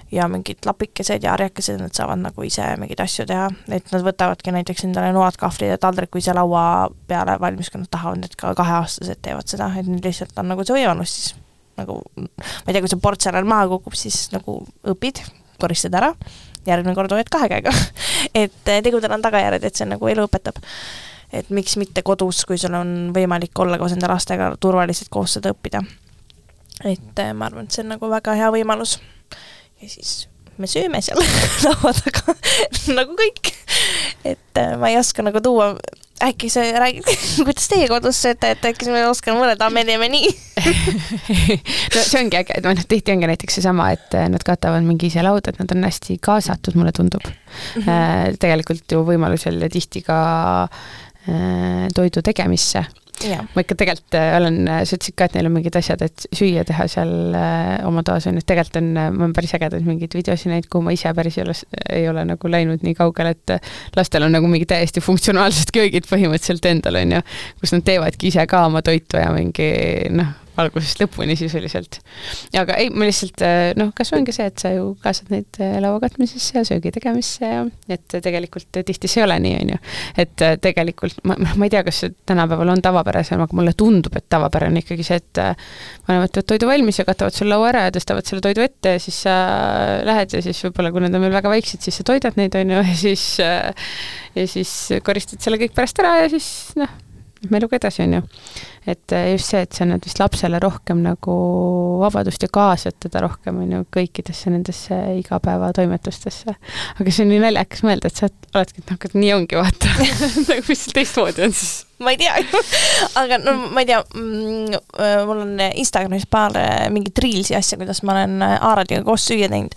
ja mingid lapikesed ja harjakesed, nad saavad nagu ise mingeid asju teha, et nad võtavadki näiteks endale noad, kahvlid ja taldriku ise laua peale valmis, kui nad tahavad, et ka kaheaastased teevad seda, et nüüd lihtsalt on nagu see võimalus siis nagu, ma ei tea, kui see portselan maha kukub, siis nagu õpid, koristad ära, järgmine kord hoiad kahe käega. et tegudel on tagajärjed, et see nagu elu õpetab. Et miks mitte kodus, kui sul on võimalik olla koos enda lastega turvaliselt koos seda õppida. Et ma arvan, et see on nagu väga hea võimalus. Ja siis me sööme seal laua taga nagu kõik. Et ma ei oska nagu tuua, äkki sa räägid, kuidas teie kodus sööte, et äkki me oskan mõelda, me teeme nii. No see ongi äge, et noh, tihti ongi näiteks see sama, et nad katavad mingi ise lauda, et nad on hästi kaasatud, mulle tundub. Mm-hmm. Tegelikult ju võimalusel ja tihti ka toidu tegemisse. Ja. Ma ikka tegelikult olen, sa ütlesid ka, et neil on mingid asjad, et süüa teha seal oma toas on, et tegelikult on, ma olen päris ägedad mingid videosi näinud, kuhu ma ise päris ei ole, ei ole nagu läinud nii kaugele, et lastel on nagu mingi täiesti funktsionaalsed köögid põhimõtteliselt endal on ju, kus nad teevadki ise ka oma toitu ja mingi, noh, algusest lõpuni sisuliselt. Ja aga ei, ma lihtsalt, noh, kas ongi see, et sa ju kaasad neid laua katmisesse ja söögi tegemisse ja et tegelikult tihti see ei ole nii, on ju. Et tegelikult, ma, ma ei tea, kas see tänapäeval on tavapärasem, aga mulle tundub, et tavapärane ikkagi see, et vanemad teevad toidu valmis ja katavad sul laua ära ja tõstavad selle toidu ette ja siis sa lähed ja siis võib-olla, kui nad on veel väga väiksed, siis sa toidad neid, on ju, ja siis, ja siis koristad selle kõik pärast ära ja siis, noh, me eluga edasi on ju. Et just see, et sa annad vist lapsele rohkem nagu vabadust ja kaasad teda rohkem on ju kõikidesse nendesse igapäeva toimetustesse. Aga see on nii naljakas mõelda, et sa oledki, et noh, et nii ongi vaata. Nagu mis teistmoodi on siis? Ma ei tea. Aga no, ma ei tea, mul on Instagramis paar mingit reelsi asja, kuidas ma olen Aaradiga koos süüa teinud.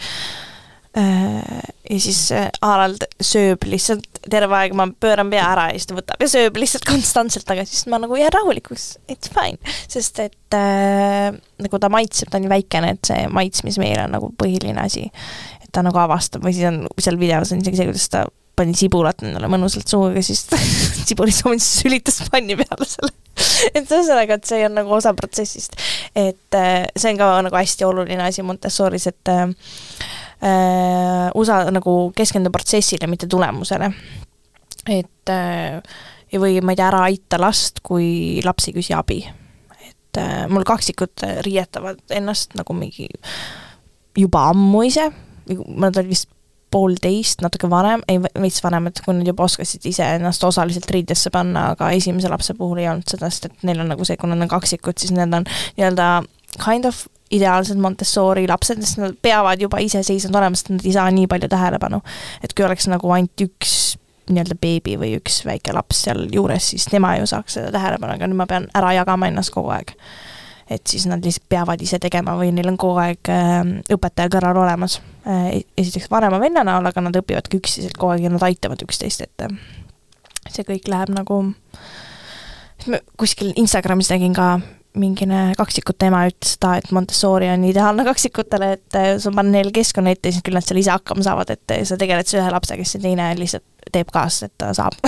Ja siis Aarald sööb lihtsalt terve aeg, ma pööran pea ära ja siis ta võtab ja sööb lihtsalt konstantselt, aga siis ma nagu jään rahulikuks, it's fine, sest et äh, nagu ta maitseb, ta on nii väikene, et see maitsmis meil on nagu põhiline asi, et ta nagu avastab või siis on seal videos on isegi see, kuidas ta pani sibulat endale mõnusalt suuga, siis sibulisoomin siis sülitas panni peale selle. Et ühesõnaga, et see on nagu osa protsessist, et äh, see on ka nagu hästi oluline asi Montessoris, et äh, Uh, usa nagu keskenda protsessile, mitte tulemusele. Et uh, ja või ma ei tea, ära aita last, kui laps ei küsi abi. Et uh, mul kaksikud riietavad ennast nagu mingi juba ammu ise, ma olin vist poolteist, natuke vanem, ei veits vanem, et kui nad juba oskasid ise ennast osaliselt riidesse panna, aga esimese lapse puhul ei olnud seda, sest et neil on nagu see, kui nad on kaksikud, siis need on nii-öelda kind of ideaalsed Montessori lapsed, sest nad peavad juba ise seisnud olema, sest nad ei saa nii palju tähelepanu. Et kui oleks nagu ainult üks nii-öelda beebi või üks väike laps seal juures, siis tema ju saaks seda tähelepanu, aga nüüd ma pean ära jagama ennast kogu aeg. Et siis nad lihtsalt peavad ise tegema või neil on kogu aeg õpetaja kõrval olemas. Esiteks vanema venna näol, aga nad õpivadki üksiselt kogu aeg ja nad aitavad üksteist, et see kõik läheb nagu kuskil Instagramis tegin ka mingine kaksikute ema ütles ta, et Montessori on ideaalne kaksikutele, et sa pann neile keskkonna ette, siis küll nad seal ise hakkama saavad, et sa tegeled see ühe lapse, kes see teine lihtsalt teeb kaas, et ta saab.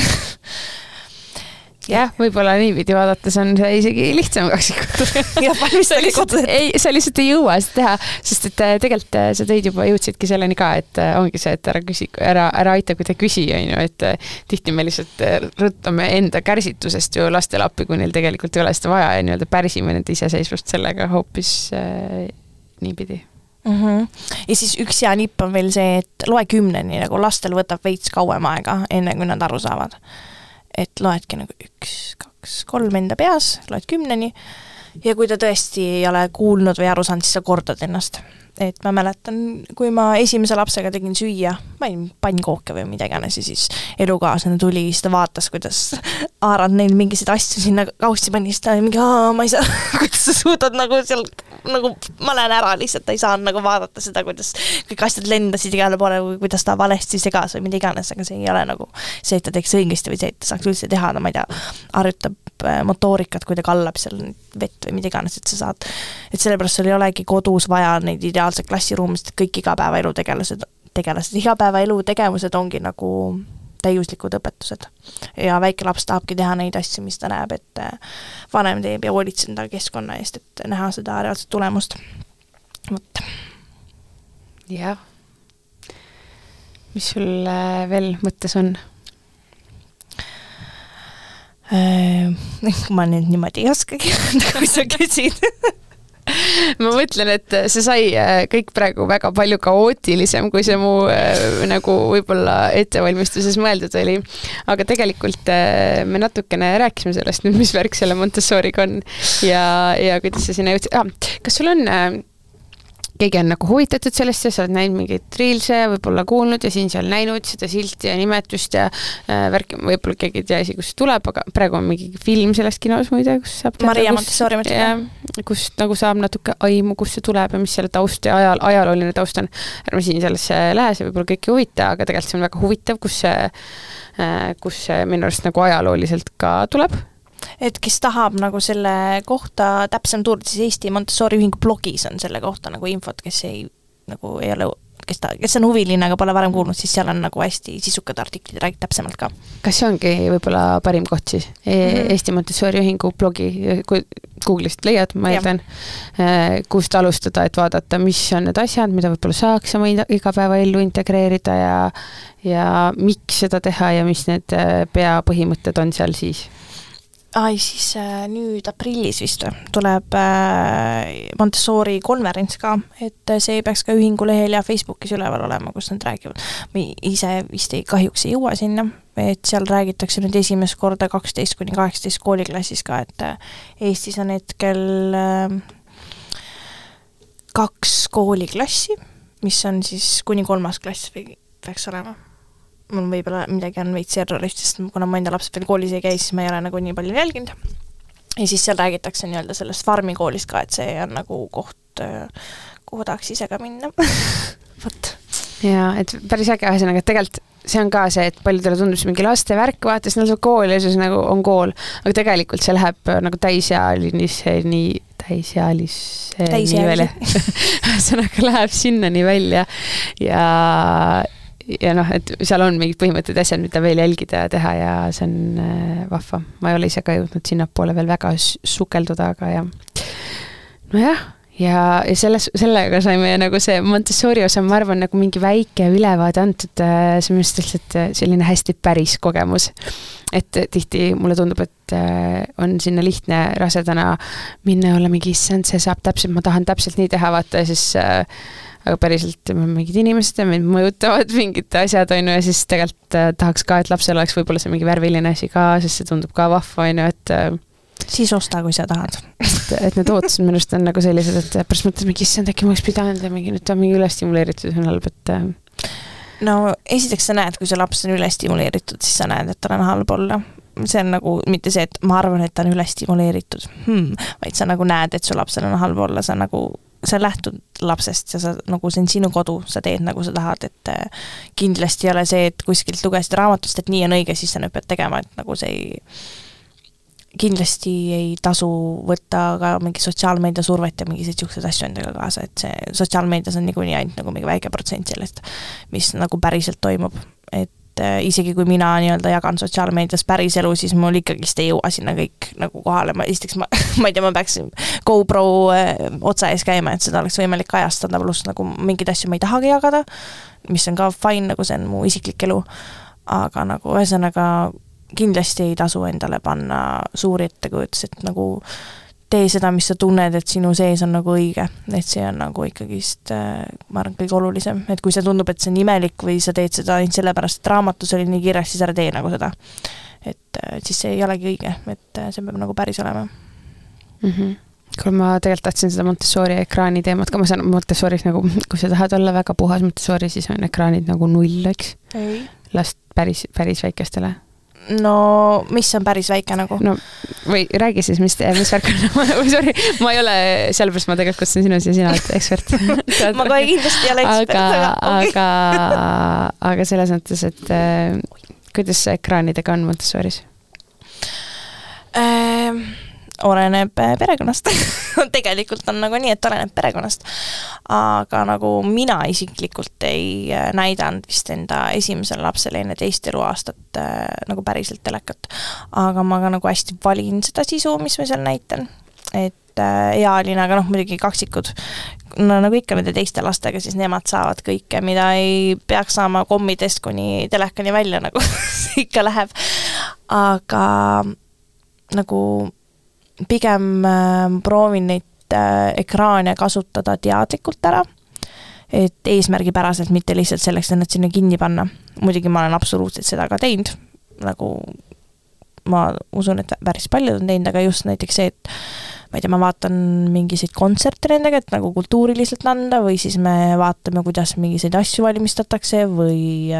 Jah, võib-olla niipidi vaadates on see isegi lihtsam kaksikutele. Jah, valmistagi kodus. Ei, sa lihtsalt ei jõua seda teha, sest et tegelikult sa teid juba jõudsidki selleni ka, et ongi see, et ära, küsi, ära, ära aita, kui te küsi, on ju, et tihti me lihtsalt rõttame enda kärsitusest ju lastele appi, kui neil tegelikult ei ole seda vaja ja nii-öelda pärsime nende iseseisvust sellega hoopis äh, niipidi. Mm-hmm. Ja siis üks hea nipp on veel see, et loe kümneni, nagu lastel võtab veits kauem aega, enne kui nad aru saavad. Et loedki nagu üks, kaks, kolm enda peas, loed kümneni ja kui ta tõesti ei ole kuulnud või aru saanud, siis sa kordad ennast. Et ma mäletan, kui ma esimese lapsega tegin süüa, ma olin pannkooke või midagi ja siis elukaaslane tuli, siis ta vaatas, kuidas Aarad neil mingiseid asju sinna kaussi pani, siis ta oli mingi, aa, ma ei saa, kuidas sa suudad nagu seal, nagu ma lähen ära lihtsalt, ta ei saanud nagu vaadata seda, kuidas kõik asjad lendasid igale poole, kuidas ta valesti segas või mida iganes, aga see ei ole nagu see, et ta teeks õigesti või see, et ta saaks üldse teha, ma ei tea, harjutab motoorikat, kui ta kallab seal vett või mida iganes, et sa saad, et sellepärast sul ei olegi kodus vaja neid ideaalse klassiruumist, et kõik igapäevaelu tegelased, tegelased, igapäevaelu tegevused ongi nagu täiuslikud õpetused. Ja väike laps tahabki teha neid asju, mis ta näeb, et vanem teeb ja hoolitseda keskkonna eest, et näha seda reaalset tulemust. Võt. Jah, mis sul veel mõttes on? Ma nüüd niimoodi ei oskagi, kui sa küsid. Ma mõtlen, et see sai kõik praegu väga palju kaootilisem, kui see mu nagu võib-olla ettevalmistuses mõeldud oli. Aga tegelikult me natukene rääkisime sellest nüüd, mis värk selle Montessoriga on ja, ja kuidas see sinna jõudsid. Ah, kas sul on... keegi on nagu huvitatud sellest ja sa oled näinud mingit reelse ja võib-olla kuulnud ja siin seal näinud seda silti ja nimetust ja äh, värk, võib-olla keegi ei tea isi, kus see tuleb, aga praegu on mingi film sellest kinos muide, kus saab Maria Montessori mõtleda. Kus nagu saab natuke aimu, kus see tuleb ja mis selle taust ja ajal, ajalooline taust on. Ärme siin sellesse lähe, see võib-olla kõiki huvita, aga tegelikult see on väga huvitav, kus see, äh, kus see minu arust nagu ajalooliselt ka tuleb. Et kes tahab nagu selle kohta täpsem tuurida, siis Eesti Montessori ühingu blogis on selle kohta nagu infot, kes ei, nagu ei ole, kes, ta, kes on huviline, aga pole varem kuulnud, siis seal on nagu hästi sisukad artiklid ja räägid täpsemalt ka. Kas see ongi võib-olla parim koht siis? Mm-hmm. Eesti Montessori ühingu blogi, kui Google'ist leiad, ma eeldan, kust alustada, et vaadata, mis on need asjad, mida võib-olla saaks oma igapäeva ellu integreerida ja, ja miks seda teha ja mis need peapõhimõtted on seal siis? Ai, siis äh, nüüd aprillis vist tuleb äh, Montessori konverents ka, et see peaks ka ühingu lehel ja Facebookis üleval olema, kus nad räägivad. Ma ise vist ei, kahjuks ei jõua sinna, et seal räägitakse nüüd esimest korda kaksteist kuni kaheksateist kooliklassis ka, et Eestis on hetkel äh, kaks kooliklassi, mis on siis kuni kolmas klass või peaks olema. Mul võib-olla midagi on veits errorist, sest kuna ma enda lapsed veel koolis ei käi, siis ma ei ole nagu nii palju jälginud. Ja siis seal räägitakse nii-öelda sellest farmi koolist ka, et see on nagu koht, kuhu tahaks ise ka minna. Võt. Ja, et päris äge asjanaga, et tegelikult see on ka see, et paljudele tundub see mingi laste värk, vaatas neil kool ja siis nagu on kool, aga tegelikult see läheb nagu täisealise nii täisealise nii välja. Sõnaga läheb sinna nii välja ja ja noh, et seal on mingid põhimõtted asjad, mida veel jälgida ja teha ja see on äh, vahva. Ma ei ole ise ka jõudnud sinna poole veel väga sukelduda, aga ja nojah, ja, ja selles, sellega saime nagu see Montessori osa, ma arvan, nagu mingi väike ülevaade antud, äh, see on just lihtsalt selline hästi päris kogemus. Et tihti mulle tundub, et äh, on sinna lihtne rasedana minna olla mingi issand, see saab täpselt, ma tahan täpselt nii teha, vaata ja siis äh, aga päriselt mingid inimesed ja meid mõjutavad mingid asjad, on ju, ja siis tegelikult äh, tahaks ka, et lapsel oleks võib-olla see mingi värviline asi ka, sest see tundub ka vahva, on ju, et äh, siis osta, kui sa tahad. et, et need ootused minust on nagu sellised, et pärast mõtled mingi, issand, äkki ma oleks pidanud ja mingi, nüüd ta on mingi üle stimuleeritud, on halb, et äh... no esiteks sa näed, kui see laps on üle stimuleeritud, siis sa näed, et tal on halb olla. See on nagu mitte see, et ma arvan, et ta on üle stimuleeritud, hmm, vaid sa nagu näed, et su lapsel on halb olla, sa nagu sa lähtud lapsest ja sa, nagu see on sinu kodu, sa teed nagu sa tahad, et kindlasti ei ole see, et kuskilt lugesid raamatust, et nii on õige, siis sa nüüd pead tegema, et nagu see ei, kindlasti ei tasu võtta ka mingi sotsiaalmeedia survet ja mingi sellised asju endaga kaasa, et see sotsiaalmeedias on niikuinii ainult nagu mingi väike protsent sellest, mis nagu päriselt toimub, et isegi kui mina nii-öelda jagan sotsiaalmeedias päris elu, siis mul ikkagist ei jõua sinna kõik nagu kohale. Ma, esiteks, ma, ma ei tea, ma peaks GoPro otsa ees käima, et seda oleks võimalik ajastada, pluss nagu mingid asju ma ei tahagi jagada, mis on ka fine, nagu see on mu isiklik elu. Aga nagu ühesõnaga kindlasti ei tasu endale panna suuri ettekujutus, et nagu tee seda, mis sa tunned, et sinu sees on nagu õige, et see on nagu ikkagist, ma arvan, kõige olulisem, et kui see tundub, et see on imelik või sa teed seda ainult sellepärast, et raamatus oli nii kirjas, siis ära tee nagu seda. Et siis see ei olegi õige, et see peab nagu päris olema. Mm-hmm. Kui ma tegelikult tahtsin seda Montessori ekraani teemat, ka ma saan Montessoris nagu, kui sa tahad olla väga puhas Montessori, siis on ekraanid nagu null, eks? Ei. Last päris, päris väikestele. No, mis on päris väike nagu? No, või räägi siis, mis, mis värk on? Sorry, ma ei ole, sellepärast ma tegelikult kutsun sinu ja sina oled ekspert. ma kohe kindlasti ei ole ekspert. Aga, aga, aga selles mõttes, et äh, kuidas ekraanidega on Montessoris? Ähm... oleneb perekonnast. Tegelikult on nagu nii, et oleneb perekonnast. Aga nagu mina isiklikult ei näidanud vist enda esimesele lapsele enne teist eluaastat nagu päriselt telekat. Aga ma ka nagu hästi valin seda sisu, mis ma seal näitan. Et ealine, aga noh, muidugi kaksikud, no nagu ikka nende teiste lastega, siis nemad saavad kõike, mida ei peaks saama kommidest kuni telekani välja, nagu ikka läheb. Aga nagu pigem proovin neid ekraane kasutada teadlikult ära, et eesmärgipäraselt, mitte lihtsalt selleks, et nad sinna kinni panna. Muidugi ma olen absoluutselt seda ka teinud, nagu ma usun, et päris paljud on teinud, aga just näiteks see, et ma ei tea, ma vaatan mingiseid kontserte nendega, et nagu kultuuriliselt anda, või siis me vaatame, kuidas mingiseid asju valmistatakse või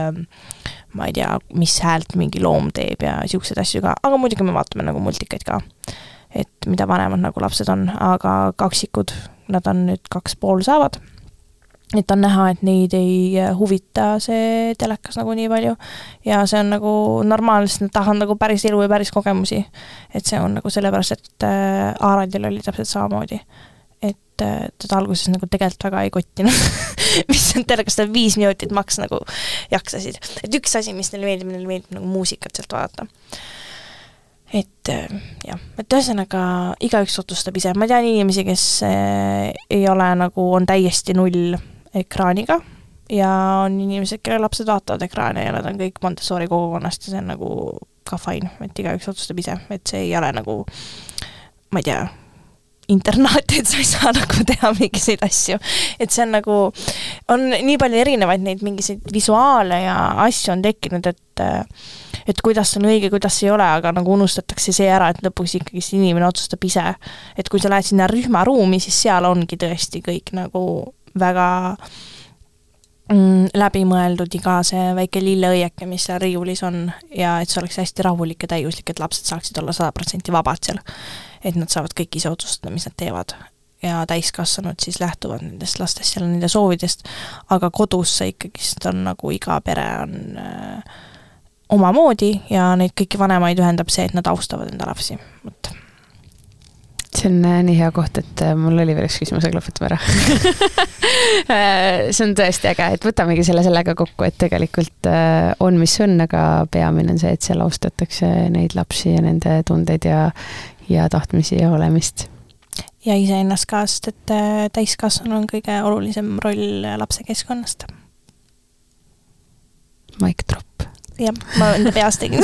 ma ei tea, mis häält mingi loom teeb ja siukseid asju ka, aga muidugi me vaatame nagu multikaid ka, et mida vanemad nagu lapsed on, aga kaksikud, nad on nüüd kaks pool saavad, et on näha, et neid ei huvita see telekas nagu nii palju ja see on nagu normaalselt, nad tahan nagu päris elu ja päris kogemusi, et see on nagu sellepärast, et Aaraldil oli täpselt samamoodi, et teda alguses nagu tegelikult väga ei kottinud mis on telekas, ta viis minutit maks nagu jaksasid, et üks asi, mis neile meeldib, neile meeldib nagu muusikat sealt vaadata. Et jah, et ühesõnaga igaüks otsustab ise, ma tean inimesi, kes ei ole nagu, on täiesti null ekraaniga ja on inimesed, kelle lapsed vaatavad ekraane ja nad on kõik Montessori kogukonnast ja see on nagu ka fine, et igaüks otsustab ise, et see ei ole nagu, ma ei tea, internaat, et sa ei saa nagu teha mingiseid asju, et see on nagu, on nii palju erinevaid neid mingiseid visuaale ja asju on tekkinud, et et kuidas on õige, kuidas ei ole, aga nagu unustatakse see ära, et lõpuks ikkagi inimene otsustab ise, et kui sa lähed sinna rühmaruumi, siis seal ongi tõesti kõik nagu väga mm, läbimõeldud iga see väike lilleõieke, mis seal riiulis on ja et see oleks hästi rahulik ja täiuslik, et lapsed saaksid olla sada protsenti vabad seal, et nad saavad kõik ise otsustada, mis nad teevad ja täiskasvanud siis lähtuvad nendest lastest ja nende soovidest, aga kodus see ikkagi on nagu iga pere on äh, omamoodi ja neid kõiki vanemaid ühendab see, et nad austavad enda lapsi, mõt see on nii hea koht, et mul oli veel üks küsimus, aga lõpetame ära. see on tõesti äge, et võtamegi selle sellega kokku, et tegelikult on, mis on, aga peamine on see, et seal austatakse neid lapsi ja nende tundeid ja, ja tahtmisi ja olemist. Ja ise ennast ka, sest et täiskasvanu on kõige olulisem roll lapse keskkonnast. Mic drop. Jah, ma enda peas tegin.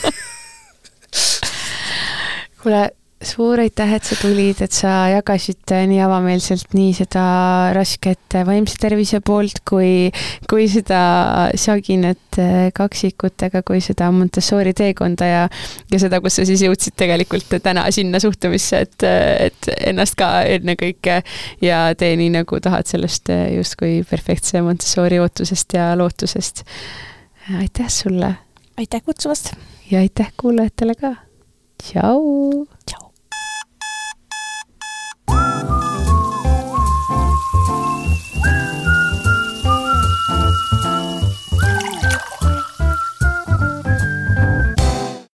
Kuule, suur aitäh, et sa tulid, et sa jagasid nii avameelselt nii seda rasket vaimse tervise poolt, kui, kui seda saginat kaksikutega, kui seda Montessori teekonda ja, ja seda, kus sa siis jõudsid tegelikult täna sinna suhtumisse, et, et ennast ka enne kõike ja tee nii, nagu tahad sellest justkui perfektse Montessori ootusest ja lootusest. Aitäh sulle! Aitäh kutsumast! Ja aitäh kuulajatele ka! Tšau! Tšau!